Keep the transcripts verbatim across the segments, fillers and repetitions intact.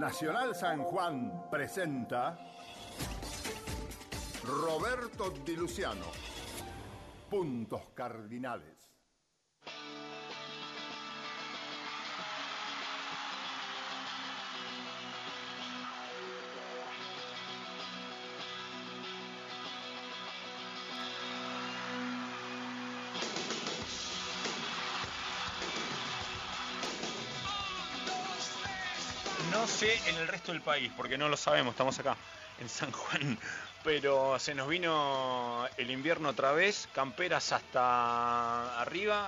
Nacional San Juan presenta Roberto Di Luciano, Puntos Cardinales. No sé en el resto del país, porque no lo sabemos, estamos acá en San Juan, pero se nos vino el invierno otra vez, camperas hasta arriba,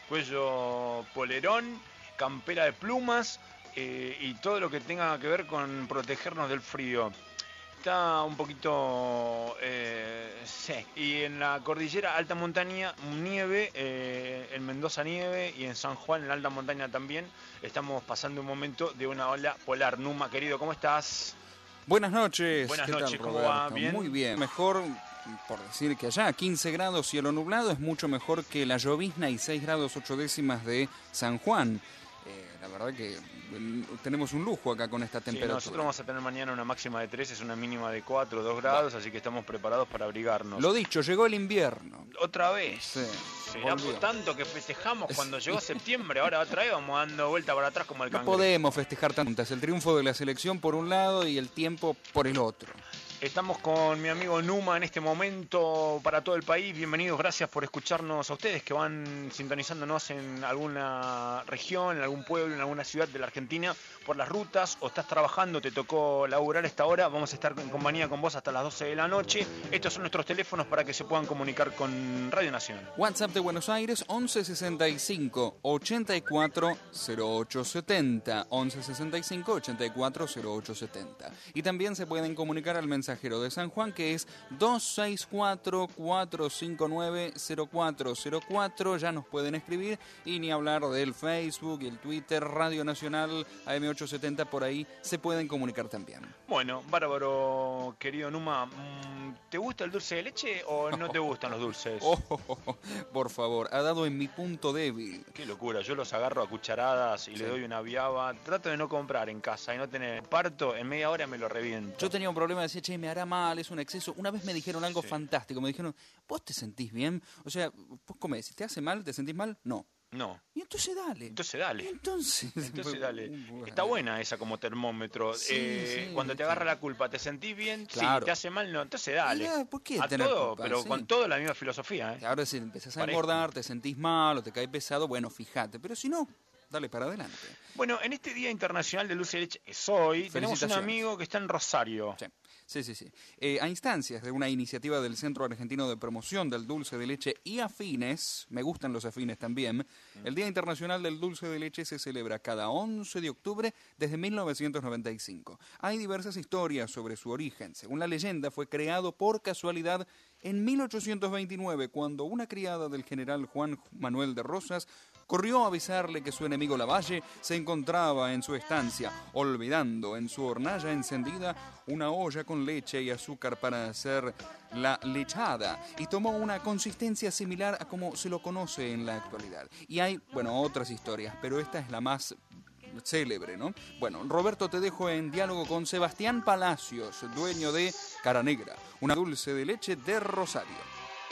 cuello polerón, campera de plumas eh, y todo lo que tenga que ver con protegernos del frío. Está un poquito, eh, sí, y en la cordillera alta montaña nieve, eh, en Mendoza nieve y en San Juan en la alta montaña también. Estamos pasando un momento de una ola polar. Numa, querido, ¿cómo estás? Buenas noches. Buenas ¿Qué noches, tal, ¿cómo Roberto? va? ¿Bien? Muy bien. Mejor, por decir que allá quince grados cielo nublado es mucho mejor que la llovizna y seis grados ocho décimas de San Juan. Eh, la verdad que tenemos un lujo acá con esta temperatura. Sí, nosotros vamos a tener mañana una máxima de tres, es una mínima de cuatro, dos grados, bueno, así que estamos preparados para abrigarnos. Lo dicho, llegó el invierno. ¿Otra vez? Sí. Será por tanto que festejamos cuando llegó septiembre, ahora otra vez vamos dando vuelta para atrás como el cangrejo. No podemos festejar tantas, el triunfo de la selección por un lado y el tiempo por el otro. Estamos con mi amigo Numa en este momento para todo el país. Bienvenidos, gracias por escucharnos a ustedes que van sintonizándonos en alguna región, en algún pueblo, en alguna ciudad de la Argentina por las rutas, o estás trabajando, te tocó laburar a esta hora. Vamos a estar en compañía con vos hasta las doce de la noche. Estos son nuestros teléfonos para que se puedan comunicar con Radio Nacional. WhatsApp de Buenos Aires once sesenta y cinco ochenta y cuatro cero ocho setenta, once sesenta y cinco ochenta y cuatro cero ocho setenta. Y también se pueden comunicar al mensaje de San Juan, que es dos seis cuatro cuatro cinco nueve cero cuatro cero cuatro. Ya nos pueden escribir, y ni hablar del Facebook y el Twitter, Radio Nacional A M ochocientos setenta, por ahí se pueden comunicar también. Bueno, bárbaro, querido Numa, ¿te gusta el dulce de leche o no te gustan los dulces? Oh, oh, oh, oh, por favor, ha dado en mi punto débil. Qué locura, yo los agarro a cucharadas y sí. Le doy una viaba. Trato de no comprar en casa y no tener parto, en media hora me lo reviento. Yo tenía un problema, decía, che, me hará mal, es un exceso. Una vez me dijeron algo sí. fantástico, me dijeron, ¿vos te sentís bien? O sea, vos comés, si te hace mal, ¿te sentís mal? No. No. Y entonces dale. Entonces dale. Entonces, entonces dale. Está buena esa como termómetro. Sí, eh, sí, cuando te agarra la culpa, ¿te sentís bien? Claro. Sí, te hace mal, no. Entonces dale. Mira, ¿por qué a tener todo, culpa? pero sí. con todo la misma filosofía, ¿eh? Ahora si empezás a Parejo. engordar, te sentís mal o te cae pesado, bueno, fíjate. Pero si no, dale para adelante. Bueno, en este Día Internacional de Dulce de Leche, es hoy, tenemos un amigo que está en Rosario. Sí. Sí, sí, sí. Eh, a instancias de una iniciativa del Centro Argentino de Promoción del Dulce de Leche y afines, me gustan los afines también, mm. el Día Internacional del Dulce de Leche se celebra cada once de octubre desde mil novecientos noventa y cinco. Hay diversas historias sobre su origen. Según la leyenda, fue creado por casualidad en mil ochocientos veintinueve, cuando una criada del general Juan Manuel de Rosas corrió a avisarle que su enemigo Lavalle se encontraba en su estancia, olvidando en su hornalla encendida una olla con leche y azúcar para hacer la lechada, y tomó una consistencia similar a como se lo conoce en la actualidad. Y hay, bueno, otras historias, pero esta es la más célebre, ¿no? Bueno, Roberto, te dejo en diálogo con Sebastián Palacios, dueño de Cara Negra, una dulce de leche de Rosario.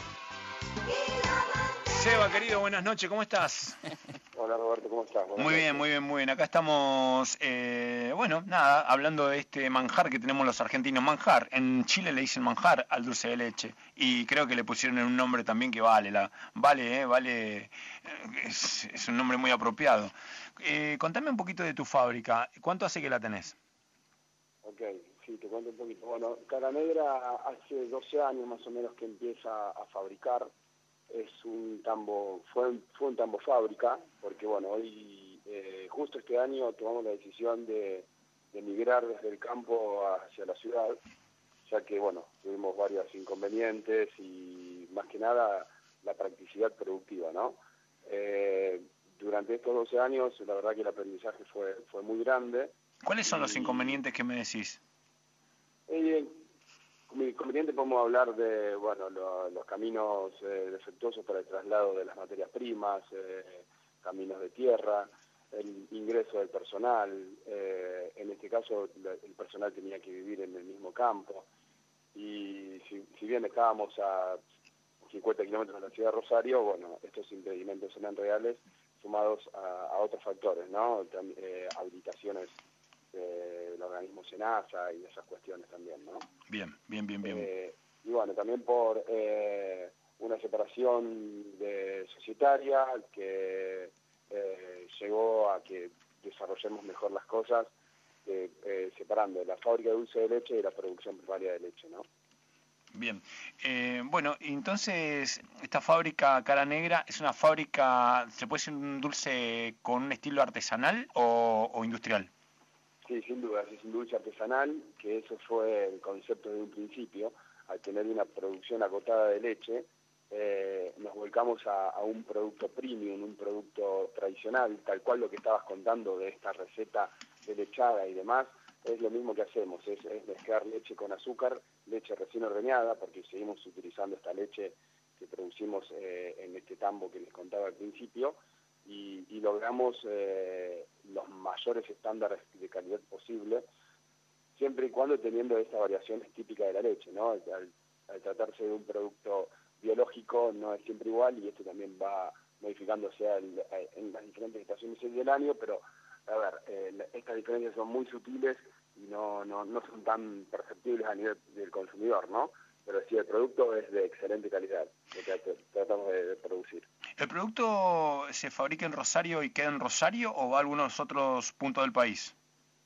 Seba, querido, buenas noches, ¿cómo estás? Hola Roberto, ¿cómo estás? Buenas muy noches. bien, muy bien, muy bien. Acá estamos, eh, bueno, nada, hablando de este manjar que tenemos los argentinos. Manjar, en Chile le dicen manjar al dulce de leche, y creo que le pusieron un nombre también que vale, la, vale, eh, vale, eh, es, es un nombre muy apropiado. Eh, contame un poquito de tu fábrica, ¿cuánto hace que la tenés? Ok, sí, te cuento un poquito. Bueno, Cara Negra hace doce años más o menos que empieza a fabricar. Es un tambo, fue, fue un tambo fábrica, porque bueno, hoy, eh, justo este año tomamos la decisión de, de migrar desde el campo hacia la ciudad, ya que bueno, tuvimos varios inconvenientes y más que nada la practicidad productiva, ¿no? Eh, durante estos doce años, la verdad que el aprendizaje fue, fue muy grande. ¿Cuáles son y, los inconvenientes que me decís? Eh, Como inconveniente podemos hablar de bueno lo, los caminos eh, defectuosos para el traslado de las materias primas, eh, caminos de tierra, el ingreso del personal, eh, en este caso la, el personal tenía que vivir en el mismo campo. Y si, si bien estábamos a cincuenta kilómetros de la ciudad de Rosario, bueno, estos impedimentos eran reales, sumados a, a otros factores, ¿no? También, eh, habilitaciones del organismo SENASA y esas cuestiones también, ¿no? Bien, bien, bien, bien. Eh, y bueno, también por eh, una separación de societaria que eh, llegó a que desarrollemos mejor las cosas, eh, eh, separando la fábrica de dulce de leche y la producción primaria de leche, ¿no? Bien. Eh, bueno, entonces, esta fábrica Cara Negra es una fábrica, ¿se puede decir un dulce con un estilo artesanal o, o industrial? Sí, sin duda, es un dulce artesanal, que eso fue el concepto de un principio. Al tener una producción acotada de leche, eh, nos volcamos a, a un producto premium, un producto tradicional, tal cual lo que estabas contando de esta receta de lechada y demás, es lo mismo que hacemos, es, es mezclar leche con azúcar, leche recién ordeñada, porque seguimos utilizando esta leche que producimos eh, en este tambo que les contaba al principio, y, y logramos eh, los mayores estándares de calidad posible, siempre y cuando teniendo estas variaciones típicas de la leche, ¿no? Al, al tratarse de un producto biológico no es siempre igual, y esto también va modificándose al, en las diferentes estaciones del año, pero a ver, eh, estas diferencias son muy sutiles y no, no, no son tan perceptibles a nivel del consumidor, ¿no? Pero sí, el producto es de excelente calidad, lo que tratamos de, de producir. ¿El producto se fabrica en Rosario y queda en Rosario o va a algunos otros puntos del país?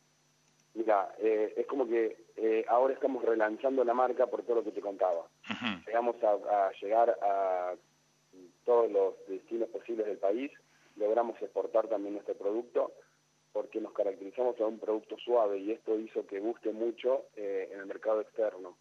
Mira, eh, es como que eh, ahora estamos relanzando la marca por todo lo que te contaba. Uh-huh. Llegamos a, a llegar a todos los destinos posibles del país, logramos exportar también nuestro producto, porque nos caracterizamos a un producto suave, y esto hizo que guste mucho eh, en el mercado externo.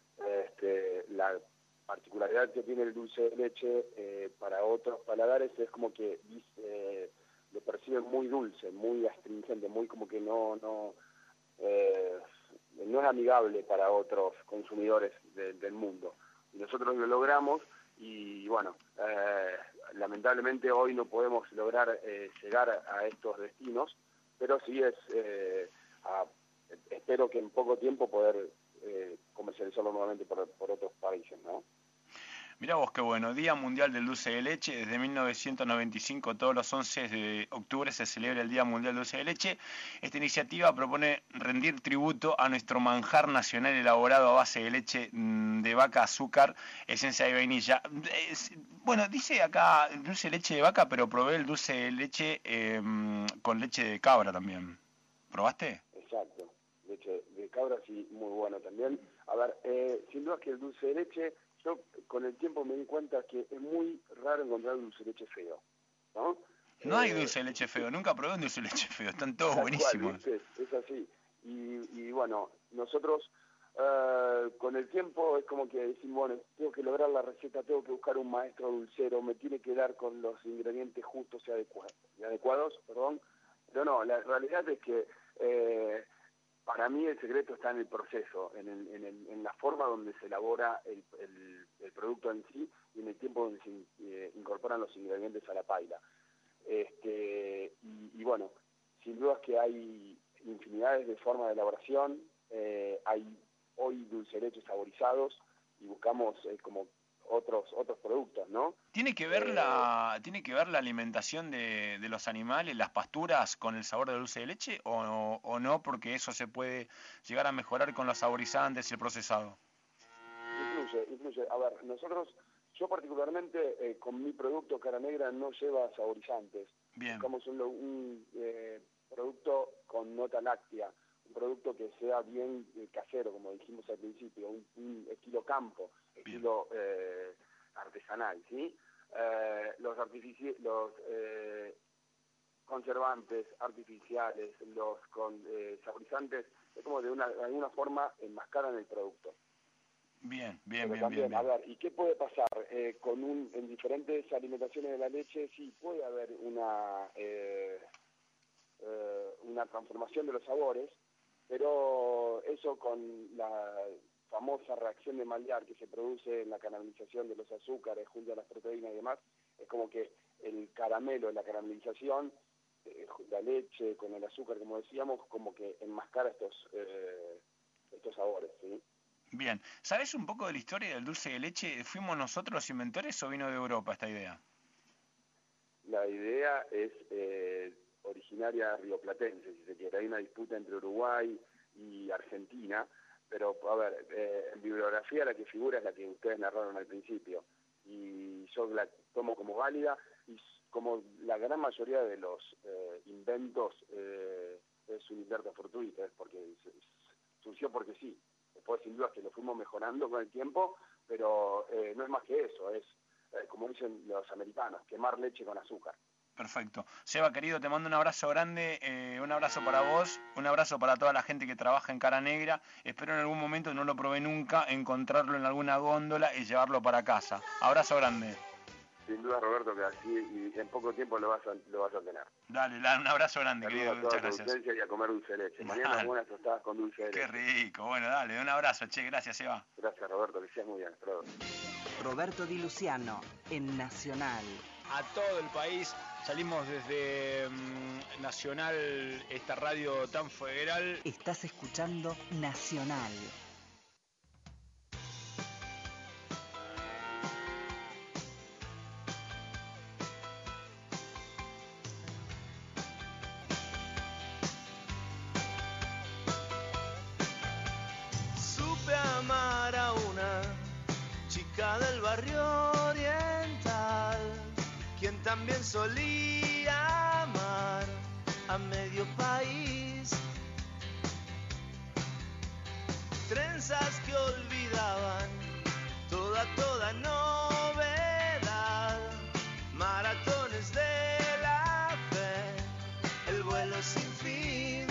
Este, la particularidad que tiene el dulce de leche eh, para otros paladares es como que eh, lo perciben muy dulce, muy astringente, muy como que no no eh, no es amigable para otros consumidores de, del mundo. Y nosotros lo logramos, y bueno, eh, lamentablemente hoy no podemos lograr eh, llegar a estos destinos, pero sí es, eh, a, espero que en poco tiempo poder eh, comercializarlo nuevamente por, por otros países, ¿no? Mirá vos qué bueno, Día Mundial del Dulce de Leche. Desde mil novecientos noventa y cinco, todos los once de octubre, se celebra el Día Mundial del Dulce de Leche. Esta iniciativa propone rendir tributo a nuestro manjar nacional elaborado a base de leche de vaca, azúcar, esencia de vainilla. Es, bueno, dice acá dulce de leche de vaca, pero probé el dulce de leche eh, con leche de cabra también. ¿Probaste? Exacto, leche de cabra sí, muy bueno también. A ver, eh, sin duda que el dulce de leche, yo con el tiempo me di cuenta que es muy raro encontrar un dulce de leche feo, ¿no? No hay eh, dulce de leche feo, nunca probé un dulce de leche feo, están todos tal buenísimos. cual, ¿viste? Es así. Y, y bueno, nosotros uh, con el tiempo es como que decimos, bueno, tengo que lograr la receta, tengo que buscar un maestro dulcero, me tiene que dar con los ingredientes justos y adecuados, y adecuados perdón. Pero no, la realidad es que eh, para mí el secreto está en el proceso, en, el, en, el, en la forma donde se elabora el, el, el producto en sí, y en el tiempo donde se eh, incorporan los ingredientes a la paila. Este, y, y bueno, sin duda es que hay infinidades de formas de elaboración, eh, hay hoy dulce de leche saborizados, y buscamos eh, como otros otros productos, ¿no? ¿Tiene que ver Eh, la tiene que ver la alimentación de, de los animales, las pasturas, con el sabor del dulce de leche o, o, o no, porque eso se puede llegar a mejorar con los saborizantes y el procesado? Influye, influye. A ver, nosotros, yo particularmente eh, con mi producto Cara Negra no lleva saborizantes. Bien. Buscamos un, un eh, producto con nota láctea, un producto que sea bien eh, casero, como dijimos al principio, un, un estilo campo, estilo eh, artesanal, ¿sí? Eh, los artifici los eh, conservantes artificiales, los con, eh, saborizantes, es como de una de alguna forma enmascaran el producto. Bien, bien, Pero bien, también, bien, bien. a ver, ¿y qué puede pasar? Eh, con un, en diferentes alimentaciones de la leche sí puede haber una, eh, eh, una transformación de los sabores, pero eso con la famosa reacción de Maillard que se produce en la caramelización de los azúcares junto a las proteínas y demás, es como que el caramelo, la caramelización, eh, la leche, con el azúcar, como decíamos, como que enmascara estos, eh, estos sabores, ¿sí? Bien. ¿Sabes un poco de la historia del dulce de leche? ¿Fuimos nosotros los inventores o vino de Europa esta idea? La idea es eh, originaria rioplatense, si se quiere. Hay una disputa entre Uruguay y Argentina, pero, a ver, eh, en bibliografía la que figura es la que ustedes narraron al principio, y yo la tomo como válida, y como la gran mayoría de los eh, inventos eh, es un invento fortuito, es porque surgió porque sí. Después, sin duda, que lo fuimos mejorando con el tiempo, pero eh, no es más que eso, es, eh, como dicen los americanos, quemar leche con azúcar. Perfecto. Seba, querido, te mando un abrazo grande, eh, un abrazo para vos, un abrazo para toda la gente que trabaja en Cara Negra. Espero en algún momento, no lo probé nunca, encontrarlo en alguna góndola y llevarlo para casa. Abrazo grande. Sin duda, Roberto, que así y en poco tiempo lo vas a, lo vas a tener. Dale, dale, un abrazo grande, Saludos querido. a toda Muchas tu gracias. audiencia y a comer dulce de leche. Mañana Dale. buenas tostadas con dulce de leche. Qué rico. Bueno, dale, un abrazo, che, gracias, Seba. Gracias, Roberto, que seas muy bien. Hasta luego. Roberto Di Luciano, en Nacional. A todo el país, salimos desde mmm, Nacional, esta radio tan federal. Estás escuchando Nacional. Supe amar a una chica del barrio oriental, quien también solía amar a medio país. Trenzas que olvidaban toda, toda novedad, maratones de la fe, el vuelo sin fin.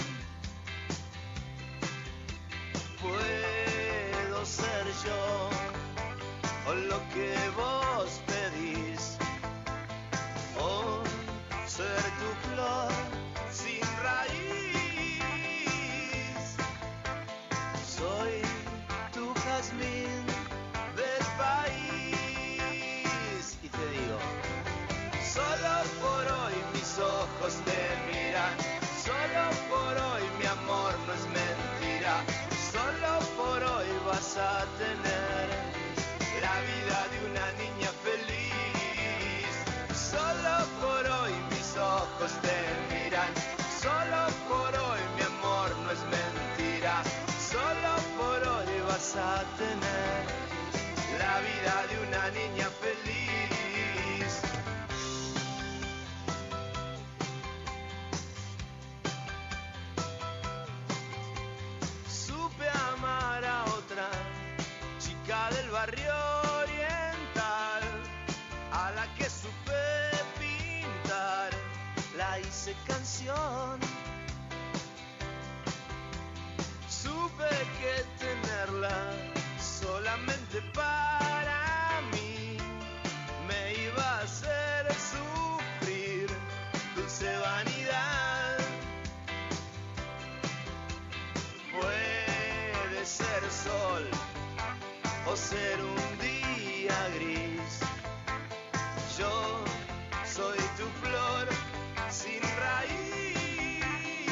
Puedo ser yo o lo que vos pedís, o ser tu flor sin raíz. Soy tu jazmín del país y te digo, solo por hoy mis ojos te miran, solo por hoy mi amor no es mentira, solo por hoy vas a tener la vida de una niña feliz. Solo por hoy mis ojos te miran, solo por hoy mi amor no es mentira, solo por hoy vas a tener la vida de una niña feliz. Supe amar a otra chica del barrio oriental, a la que supe pintar, la hice canción. Supe que tenerla solamente para mí me iba a hacer sufrir dulce vanidad. Puede ser sol o ser un día gris, yo soy tu flor sin raíz,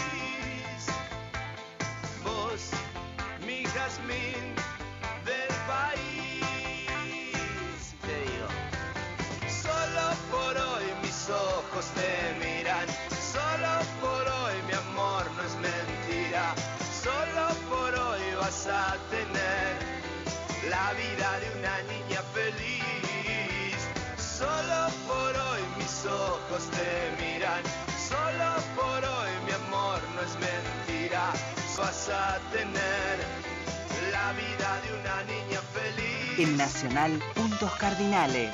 vos mi jazmín del país. Te digo, solo por hoy mis ojos te miran, solo por hoy mi amor no es mentira, solo por hoy vas a tener la vida de una niña feliz. Solo por hoy mis ojos te miran, solo por hoy mi amor no es mentira, vas a tener la vida de una niña feliz. En Nacional, puntos cardinales.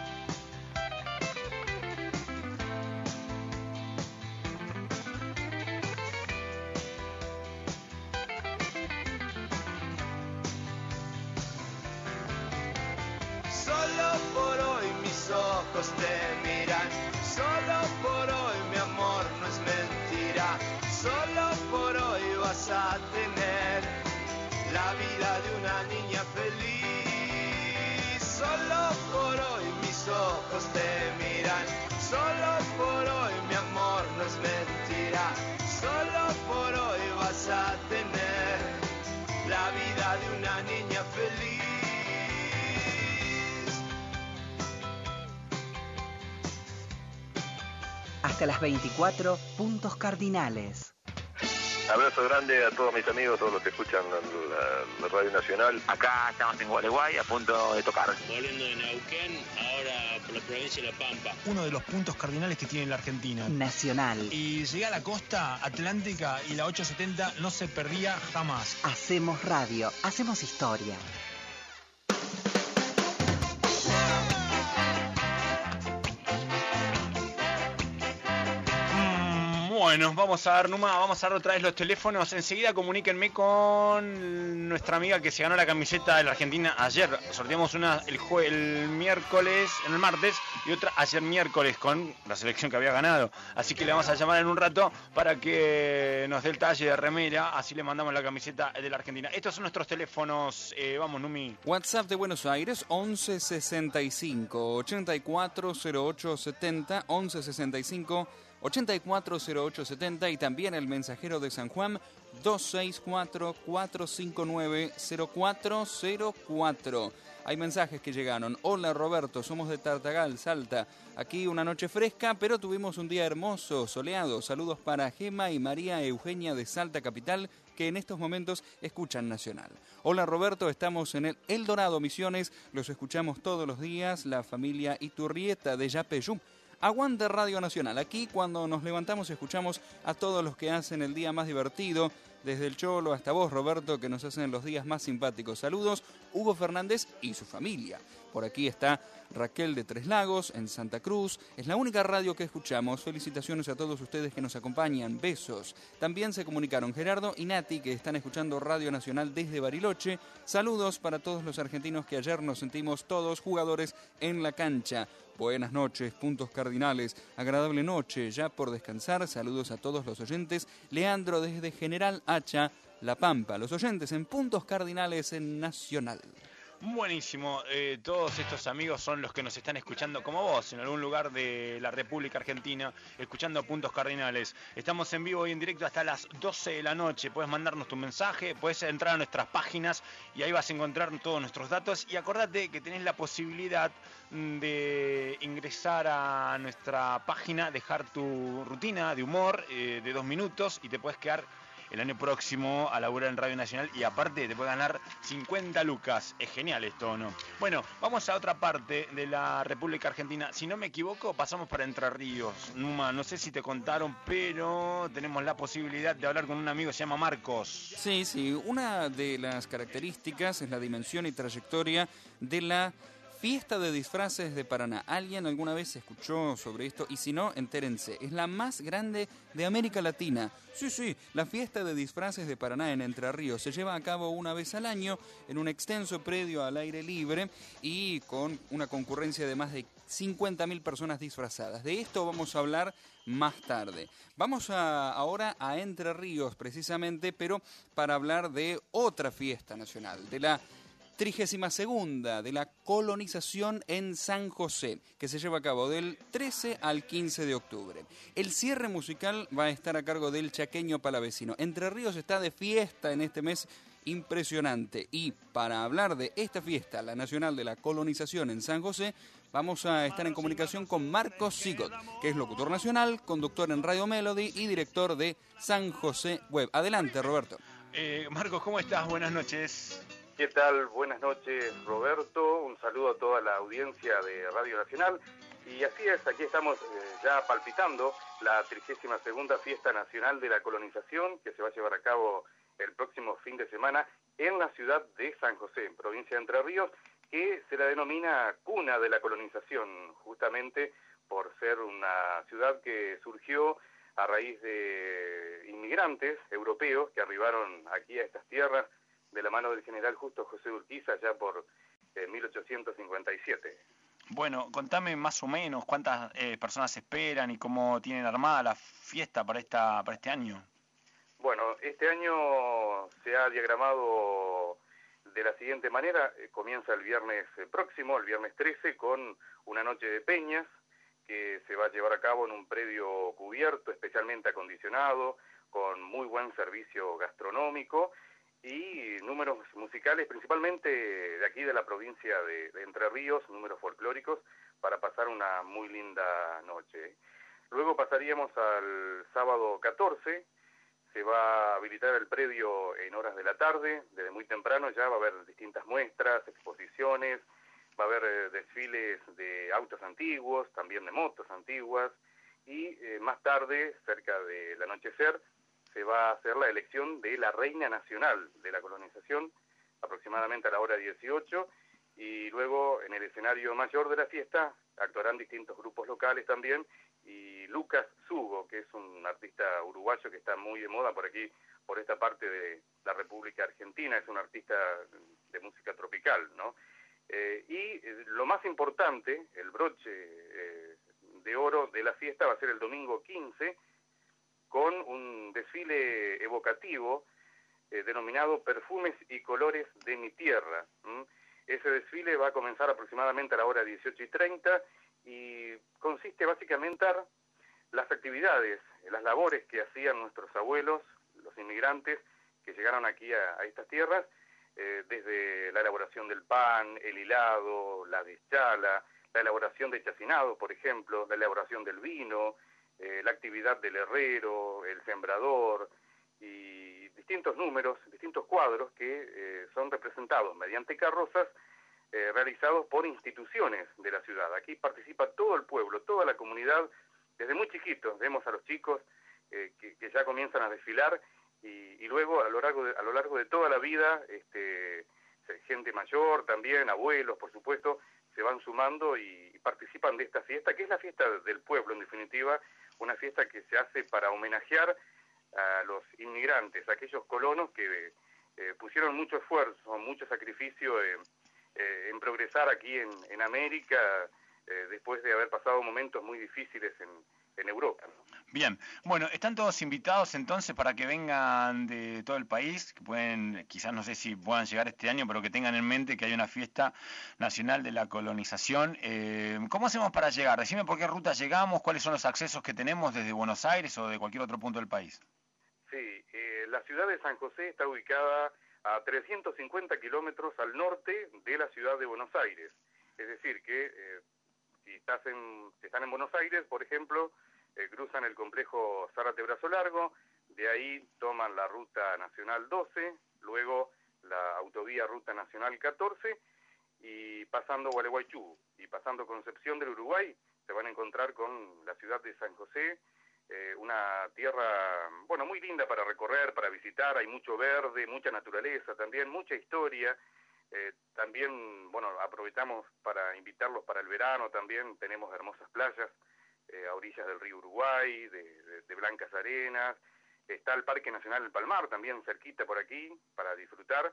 Solo por hoy mis ojos te miran, solo por hoy mi amor no es mentira, solo por hoy vas a tener la vida de una niña feliz. Solo por hoy mis ojos te miran, solo por hoy mi amor no es mentira. Hasta las veinticuatro, Puntos Cardinales. Abrazo grande a todos mis amigos, todos los que escuchan la, la Radio Nacional. Acá estamos en Gualeguay, a punto de tocar. Volviendo de Neuquén, ahora por la provincia de La Pampa. Uno de los puntos cardinales que tiene la Argentina. Nacional. Y llegué a la costa atlántica y la ochocientos setenta no se perdía jamás. Hacemos radio, hacemos historia. Bueno, vamos a dar Numa, vamos a dar otra vez los teléfonos. Enseguida comuníquenme con nuestra amiga que se ganó la camiseta de la Argentina ayer. Sorteamos una el, jue, el miércoles, el martes, y otra ayer miércoles con la selección que había ganado. Así que le vamos a llamar en un rato para que nos dé el talle de remera. Así le mandamos la camiseta de la Argentina. Estos son nuestros teléfonos. Eh, vamos, Numi. WhatsApp de Buenos Aires, once sesenta y cinco, ochenta y cuatro cero ocho setenta, once sesenta y cinco ochenta y cuatro cero ocho setenta, y también el mensajero de San Juan dos seis cuatro, cuatro cinco nueve, cero cuatro cero cuatro. Hay mensajes que llegaron. Hola Roberto, somos de Tartagal, Salta. Aquí una noche fresca, pero tuvimos un día hermoso, soleado. Saludos para Gema y María Eugenia de Salta Capital, que en estos momentos escuchan Nacional. Hola Roberto, estamos en el El Dorado Misiones, los escuchamos todos los días, la familia Iturrieta de Yapeyú. Aguante Radio Nacional. Aquí cuando nos levantamos escuchamos a todos los que hacen el día más divertido, desde el Cholo hasta vos, Roberto, que nos hacen los días más simpáticos. Saludos, Hugo Fernández y su familia. Por aquí está Raquel de Tres Lagos, en Santa Cruz. Es la única radio que escuchamos. Felicitaciones a todos ustedes que nos acompañan. Besos. También se comunicaron Gerardo y Nati, que están escuchando Radio Nacional desde Bariloche. Saludos para todos los argentinos que ayer nos sentimos todos jugadores en la cancha. Buenas noches, Puntos Cardinales. Agradable noche, ya por descansar. Saludos a todos los oyentes. Leandro desde General Hacha, La Pampa. Los oyentes en Puntos Cardinales en Nacional. Buenísimo, eh, todos estos amigos son los que nos están escuchando como vos, en algún lugar de la República Argentina, escuchando Puntos Cardinales. Estamos en vivo y en directo hasta las doce de la noche. Puedes mandarnos tu mensaje, puedes entrar a nuestras páginas y ahí vas a encontrar todos nuestros datos. Y acordate que tenés la posibilidad de ingresar a nuestra página, dejar tu rutina de humor eh, de dos minutos y te puedes quedar el año próximo a laburar en Radio Nacional y aparte te puede ganar cincuenta lucas. Es genial esto, ¿no? Bueno, vamos a otra parte de la República Argentina. Si no me equivoco, pasamos para Entre Ríos. Numa, no sé si te contaron, pero tenemos la posibilidad de hablar con un amigo que se llama Marcos. Sí, sí. Una de las características es la dimensión y trayectoria de la Fiesta de Disfraces de Paraná. ¿Alguien alguna vez escuchó sobre esto? Y si no, entérense. Es la más grande de América Latina. Sí, sí, la Fiesta de Disfraces de Paraná en Entre Ríos se lleva a cabo una vez al año en un extenso predio al aire libre y con una concurrencia de más de cincuenta mil personas disfrazadas. De esto vamos a hablar más tarde. Vamos a, ahora a Entre Ríos precisamente, pero para hablar de otra fiesta nacional, de la trigésima segunda de la colonización en San José, que se lleva a cabo del trece al quince de octubre. El cierre musical va a estar a cargo del chaqueño palavecino. Entre Ríos está de fiesta en este mes impresionante. Y para hablar de esta fiesta, la nacional de la colonización en San José, vamos a estar en comunicación con Marcos Sigot, que es locutor nacional, conductor en Radio Melody y director de San José Web. Adelante, Roberto. Eh, Marcos, ¿cómo estás? Buenas noches. ¿Qué tal? Buenas noches, Roberto. Un saludo a toda la audiencia de Radio Nacional. Y así es, aquí estamos eh, ya palpitando la trigésima segunda Fiesta Nacional de la Colonización, que se va a llevar a cabo el próximo fin de semana en la ciudad de San José, en provincia de Entre Ríos, que se la denomina cuna de la colonización, justamente por ser una ciudad que surgió a raíz de inmigrantes europeos que arribaron aquí a estas tierras de la mano del general Justo José de Urquiza ya por eh, mil ochocientos cincuenta y siete. Bueno, contame más o menos cuántas eh, personas esperan y cómo tienen armada la fiesta para esta para este año. Bueno, este año se ha diagramado de la siguiente manera. Eh, comienza el viernes eh, próximo, el viernes trece, con una noche de peñas que se va a llevar a cabo en un predio cubierto, especialmente acondicionado, con muy buen servicio gastronómico y números musicales, principalmente de aquí de la provincia de, de Entre Ríos, números folclóricos, para pasar una muy linda noche. Luego pasaríamos al sábado catorce, se va a habilitar el predio en horas de la tarde, desde muy temprano ya va a haber distintas muestras, exposiciones, va a haber eh, desfiles de autos antiguos, también de motos antiguas, y eh, más tarde, cerca del anochecer, se va a hacer la elección de la Reina Nacional de la colonización, aproximadamente a la hora dieciocho, y luego en el escenario mayor de la fiesta actuarán distintos grupos locales también, y Lucas Sugo, que es un artista uruguayo que está muy de moda por aquí, por esta parte de la República Argentina, es un artista de música tropical, ¿no? Eh, y eh, lo más importante, el broche eh, de oro de la fiesta va a ser el domingo quince, con un desfile evocativo eh, denominado Perfumes y Colores de mi Tierra. ¿Mm? Ese desfile va a comenzar aproximadamente a la hora dieciocho y treinta y consiste básicamente en las actividades, las labores que hacían nuestros abuelos, los inmigrantes que llegaron aquí a, a estas tierras, eh, desde la elaboración del pan, el hilado, la deschala, la elaboración de chacinado, por ejemplo, la elaboración del vino, eh, la actividad del herrero, el sembrador y distintos números, distintos cuadros que eh, son representados mediante carrozas eh, realizados por instituciones de la ciudad. Aquí participa todo el pueblo, toda la comunidad, desde muy chiquitos, vemos a los chicos eh, que, que ya comienzan a desfilar y, y luego a lo largo de, a lo largo de toda la vida, este, gente mayor también, abuelos, por supuesto, se van sumando y, y participan de esta fiesta, que es la fiesta del pueblo, en definitiva, una fiesta que se hace para homenajear a los inmigrantes, a aquellos colonos que eh, pusieron mucho esfuerzo, mucho sacrificio eh, eh, en progresar aquí en, en América, eh, después de haber pasado momentos muy difíciles en, en Europa, ¿no? Bien, bueno, están todos invitados entonces para que vengan de todo el país, que pueden, quizás no sé si puedan llegar este año, pero que tengan en mente que hay una fiesta nacional de la colonización. Eh, ¿Cómo hacemos para llegar? Decime por qué ruta llegamos, cuáles son los accesos que tenemos desde Buenos Aires o de cualquier otro punto del país. Sí, eh, la ciudad de San José está ubicada a trescientos cincuenta kilómetros al norte de la ciudad de Buenos Aires. Es decir, que eh, si, estás en, si están en Buenos Aires, por ejemplo, eh, cruzan el complejo Zárate-Brazo Largo, de ahí toman la ruta nacional doce, luego la autovía ruta nacional catorce, y pasando Gualeguaychú y pasando Concepción del Uruguay, se van a encontrar con la ciudad de San José, eh, una tierra, bueno, muy linda para recorrer, para visitar, hay mucho verde, mucha naturaleza también, mucha historia. Eh, también, bueno, aprovechamos para invitarlos para el verano, también tenemos hermosas playas eh, a orillas del río Uruguay, de, de, de blancas arenas, está el Parque Nacional del Palmar también cerquita por aquí para disfrutar,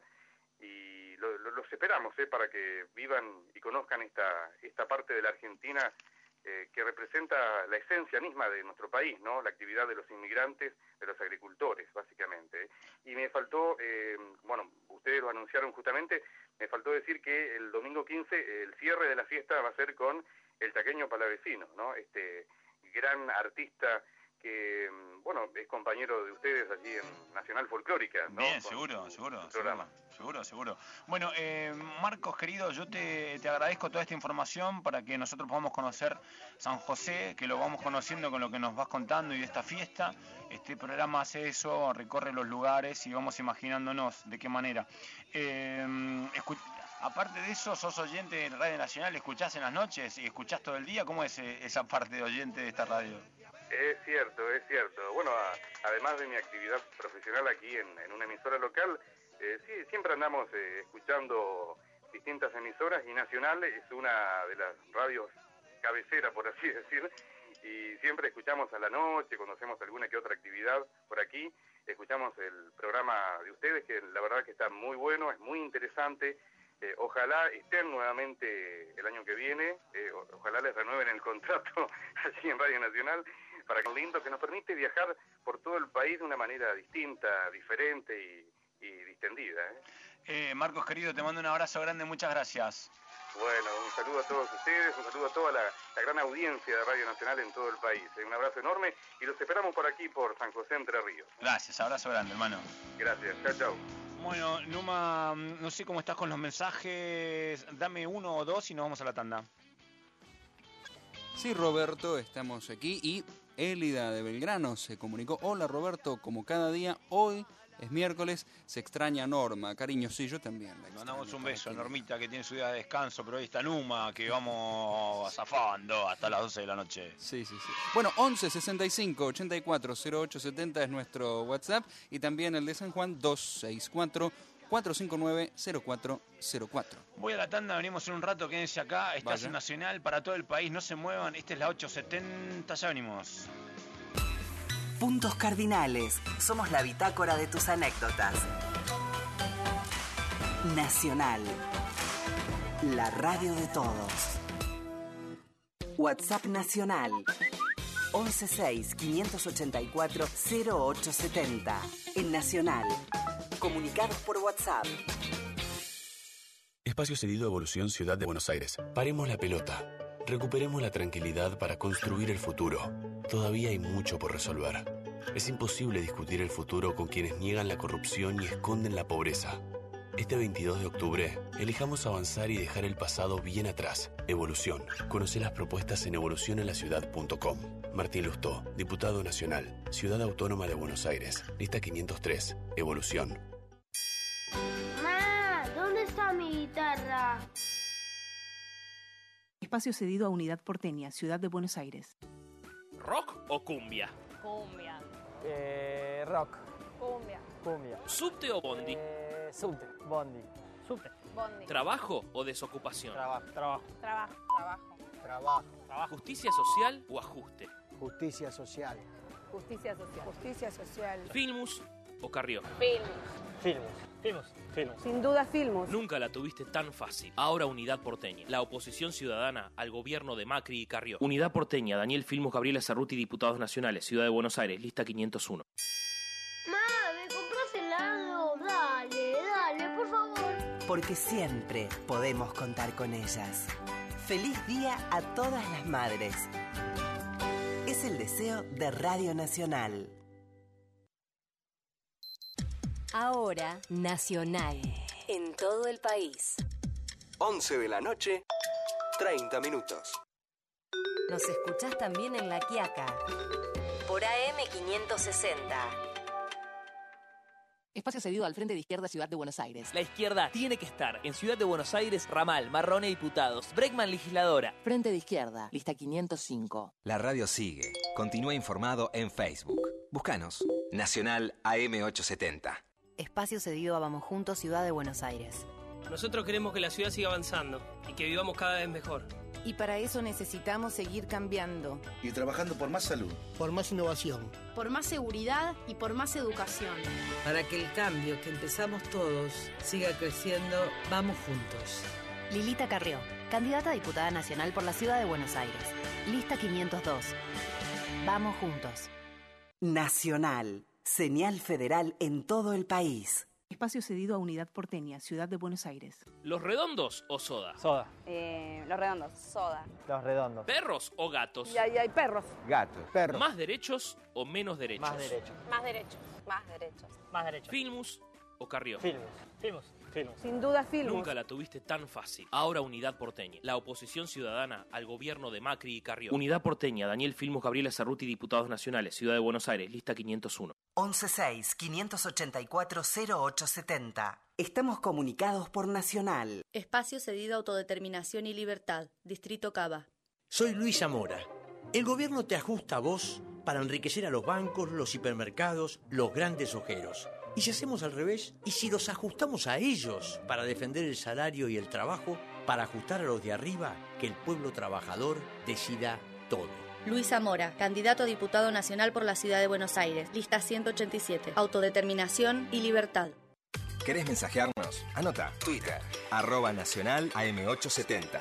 y lo, lo, los esperamos eh, para que vivan y conozcan esta, esta parte de la Argentina eh, que representa la esencia misma de nuestro país, ¿no? La actividad de los inmigrantes, de los agricultores, básicamente. Y me faltó, eh, bueno, ustedes lo anunciaron justamente, me faltó decir que el domingo quince el cierre de la fiesta va a ser con el Chaqueño Palavecino, ¿no? Este gran artista que, bueno, es compañero de ustedes allí en Nacional Folclórica, ¿no? Bien, Con seguro, su, seguro, su programa. seguro, seguro. Bueno, eh, Marcos, querido, yo te, te agradezco toda esta información para que nosotros podamos conocer San José, que lo vamos conociendo con lo que nos vas contando y de esta fiesta. Este programa hace eso, recorre los lugares y vamos imaginándonos de qué manera. Eh, escu- Aparte de eso, sos oyente de Radio Nacional, escuchás en las noches y escuchás todo el día. ¿Cómo es eh, esa parte de oyente de esta radio? Es cierto, es cierto. Bueno, a, además de mi actividad profesional aquí en, en una emisora local, eh, sí, siempre andamos eh, escuchando distintas emisoras, y Nacional es una de las radios cabecera, por así decir, y siempre escuchamos a la noche, cuando hacemos alguna que otra actividad por aquí, escuchamos el programa de ustedes, que la verdad que está muy bueno, es muy interesante. Eh, ojalá estén nuevamente el año que viene, eh, ojalá les renueven el contrato allí en Radio Nacional, para que lindo, que nos permite viajar por todo el país de una manera distinta, diferente y, y distendida. ¿eh? Eh, Marcos, querido, te mando un abrazo grande, muchas gracias. Bueno, un saludo a todos ustedes, un saludo a toda la, la gran audiencia de Radio Nacional en todo el país. Eh, un abrazo enorme y los esperamos por aquí, por San José, Entre Ríos. Gracias, abrazo grande, hermano. Gracias, chao, chao. Bueno, Numa, no sé cómo estás con los mensajes, dame uno o dos y nos vamos a la tanda. Sí, Roberto, estamos aquí y Élida de Belgrano se comunicó. Hola Roberto, como cada día, hoy es miércoles, se extraña Norma. Cariño, sí, yo también. La Mandamos un beso a Normita, que tiene su día de descanso, pero hoy está Numa, que vamos zafando hasta las doce de la noche. Sí, sí, sí. Bueno, once sesenta y cinco ochenta y cuatro cero ocho setenta es nuestro WhatsApp y también el de San Juan dos seis cuatro cuatro cinco nueve cero cuatro cero cuatro. Voy a la tanda, venimos en un rato, quédense acá. Estación Nacional para todo el país, no se muevan. Esta es la ocho setenta, ya venimos. Puntos Cardinales. Somos la bitácora de tus anécdotas. Nacional. La radio de todos. WhatsApp Nacional. once seis quinientos ochenta y cuatro cero ocho setenta. En Nacional. Comunicados por WhatsApp. Espacio cedido Evolución Ciudad de Buenos Aires. Paremos la pelota. Recuperemos la tranquilidad para construir el futuro. Todavía hay mucho por resolver. Es imposible discutir el futuro con quienes niegan la corrupción y esconden la pobreza. Este veintidós de octubre, elijamos avanzar y dejar el pasado bien atrás. Evolución. Conoce las propuestas en evolución en la ciudad punto com. Martín Lustó, Diputado Nacional, Ciudad Autónoma de Buenos Aires. Lista quinientos tres. Evolución. Ma, ¿dónde está mi guitarra? Espacio cedido a Unidad Porteña, Ciudad de Buenos Aires. ¿Rock o cumbia? Cumbia. Eh, rock. Cumbia. Cumbia. ¿Subte o bondi? Eh, subte. Bondi. Subte. Bondi. ¿Trabajo o desocupación? Trabajo. Trabajo. Trabajo. Trabajo. Trabajo. Trabajo. ¿Justicia social o ajuste? Justicia social. Justicia social. Justicia social. ¿Filmus o Carrió? Filmus. Filmus. Filmus. Filmus. Sin duda Filmus. Nunca la tuviste tan fácil. Ahora Unidad Porteña. La oposición ciudadana al gobierno de Macri y Carrió. Unidad Porteña. Daniel Filmus, Gabriela Cerruti, Diputados Nacionales. Ciudad de Buenos Aires. Lista quinientos uno. Ma, ¿me compras helado? Dale, dale, por favor. Porque siempre podemos contar con ellas. Feliz día a todas las madres. Es el deseo de Radio Nacional. Ahora, Nacional. En todo el país. once de la noche, treinta minutos. Nos escuchás también en La Quiaca. Por A M quinientos sesenta. Espacio cedido al Frente de Izquierda Ciudad de Buenos Aires. La izquierda tiene que estar en Ciudad de Buenos Aires, Ramal, Marrone Diputados, Bregman Legisladora. Frente de Izquierda, lista quinientos cinco. La radio sigue. Continúa informado en Facebook. Búscanos. Nacional A M ochocientos setenta. Espacio cedido a Vamos Juntos Ciudad de Buenos Aires. Nosotros queremos que la ciudad siga avanzando y que vivamos cada vez mejor. Y para eso necesitamos seguir cambiando. Y trabajando por más salud. Por más innovación. Por más seguridad y por más educación. Para que el cambio que empezamos todos siga creciendo, vamos juntos. Lilita Carrió, candidata a diputada nacional por la Ciudad de Buenos Aires. Lista quinientos dos. Vamos juntos. Nacional. Señal federal en todo el país. Espacio cedido a Unidad Porteña, Ciudad de Buenos Aires. ¿Los redondos o soda? Soda. Eh, los redondos. Soda. Los redondos. ¿Perros o gatos? Y hay, hay perros. Gatos. Perros. ¿Más derechos o menos derechos? Más derechos. Más derechos. Más derechos. Más derechos. ¿Filmus o Carrió? Filmus. Filmus. Filmus. Sin duda Filmus. Nunca la tuviste tan fácil. Ahora Unidad Porteña. La oposición ciudadana al gobierno de Macri y Carrió. Unidad Porteña. Daniel Filmus, Gabriela Cerruti, Diputados Nacionales. Ciudad de Buenos Aires. Lista quinientos uno. once seis quinientos ochenta y cuatro cero ocho setenta. Estamos comunicados por Nacional. Espacio cedido a Autodeterminación y Libertad. Distrito Cava. Soy Luis Zamora. El gobierno te ajusta a vos para enriquecer a los bancos, los hipermercados, los grandes ojeros. ¿Y si hacemos al revés? ¿Y si los ajustamos a ellos para defender el salario y el trabajo? Para ajustar a los de arriba, que el pueblo trabajador decida todo. Luis Zamora, candidato a diputado nacional por la Ciudad de Buenos Aires. Lista ciento ochenta y siete. Autodeterminación y Libertad. ¿Querés mensajearnos? Anota. Twitter. Arroba Nacional A M ochocientos setenta.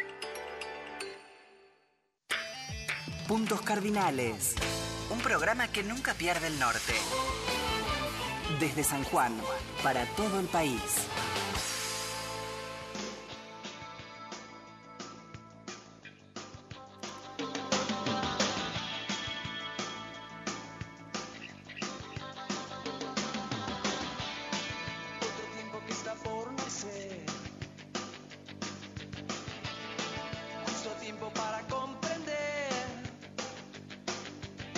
Puntos Cardinales. Un programa que nunca pierde el norte. Desde San Juan, para todo el país. Otro tiempo que está por nacer. Justo a tiempo para comprender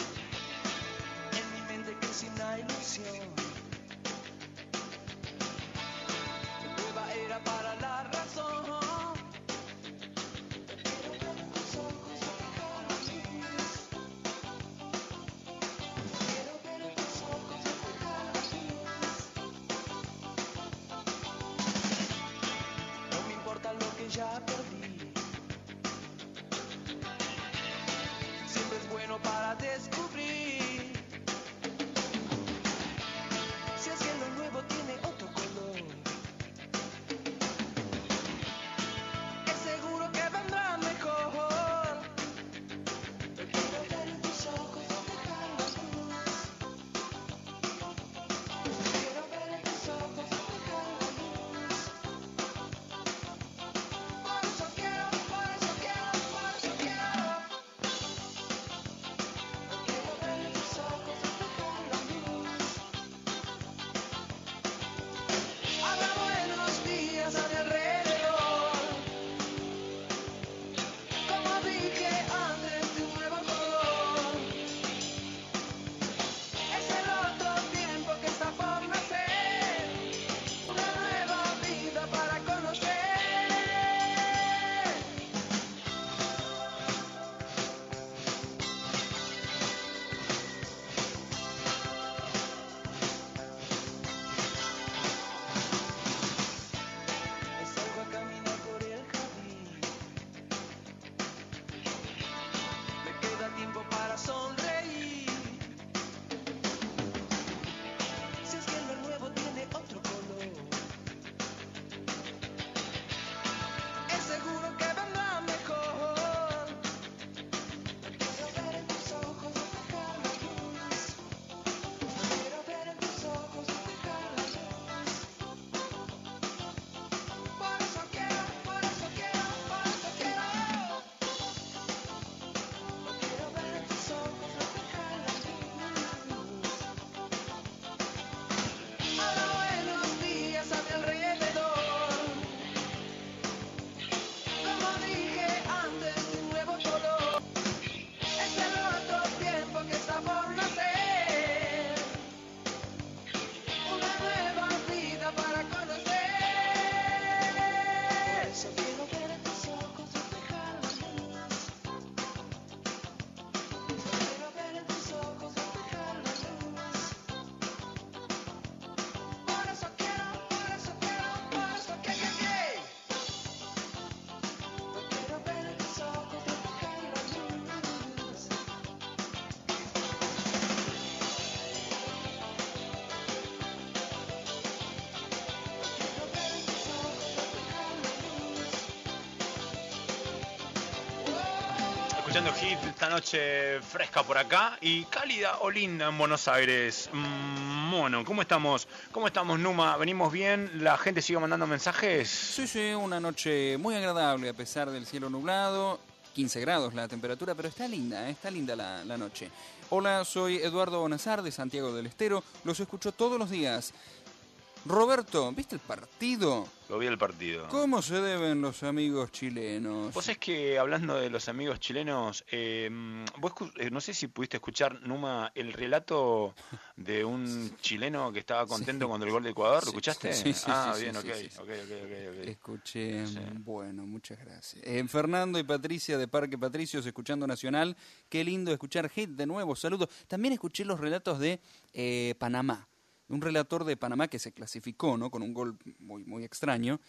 escuchando Hit esta noche fresca por acá y cálida o linda en Buenos Aires. Mm, mono, ¿cómo estamos? ¿Cómo estamos, Numa? ¿Venimos bien? ¿La gente sigue mandando mensajes? Sí, sí, una noche muy agradable a pesar del cielo nublado. quince grados la temperatura, pero está linda, ¿eh? Está linda la, la noche. Hola, soy Eduardo Bonazar de Santiago del Estero. Los escucho todos los días. Roberto, ¿viste el partido? Lo vi el partido. ¿Cómo se deben los amigos chilenos? Vos es que hablando de los amigos chilenos, eh, vos eh, no sé si pudiste escuchar, Numa, el relato de un chileno que estaba contento sí. con el gol de Ecuador. ¿Lo escuchaste? Sí, sí, ah, sí, bien, sí, okay, sí, sí. Okay, okay, okay, okay. Escuché, sí. Bueno, muchas gracias. Eh, Fernando y Patricia de Parque Patricios, escuchando Nacional. Qué lindo escuchar Hit de nuevo, saludos. También escuché los relatos de eh, Panamá. Un relator de Panamá que se clasificó, ¿no? Con un gol muy muy extraño.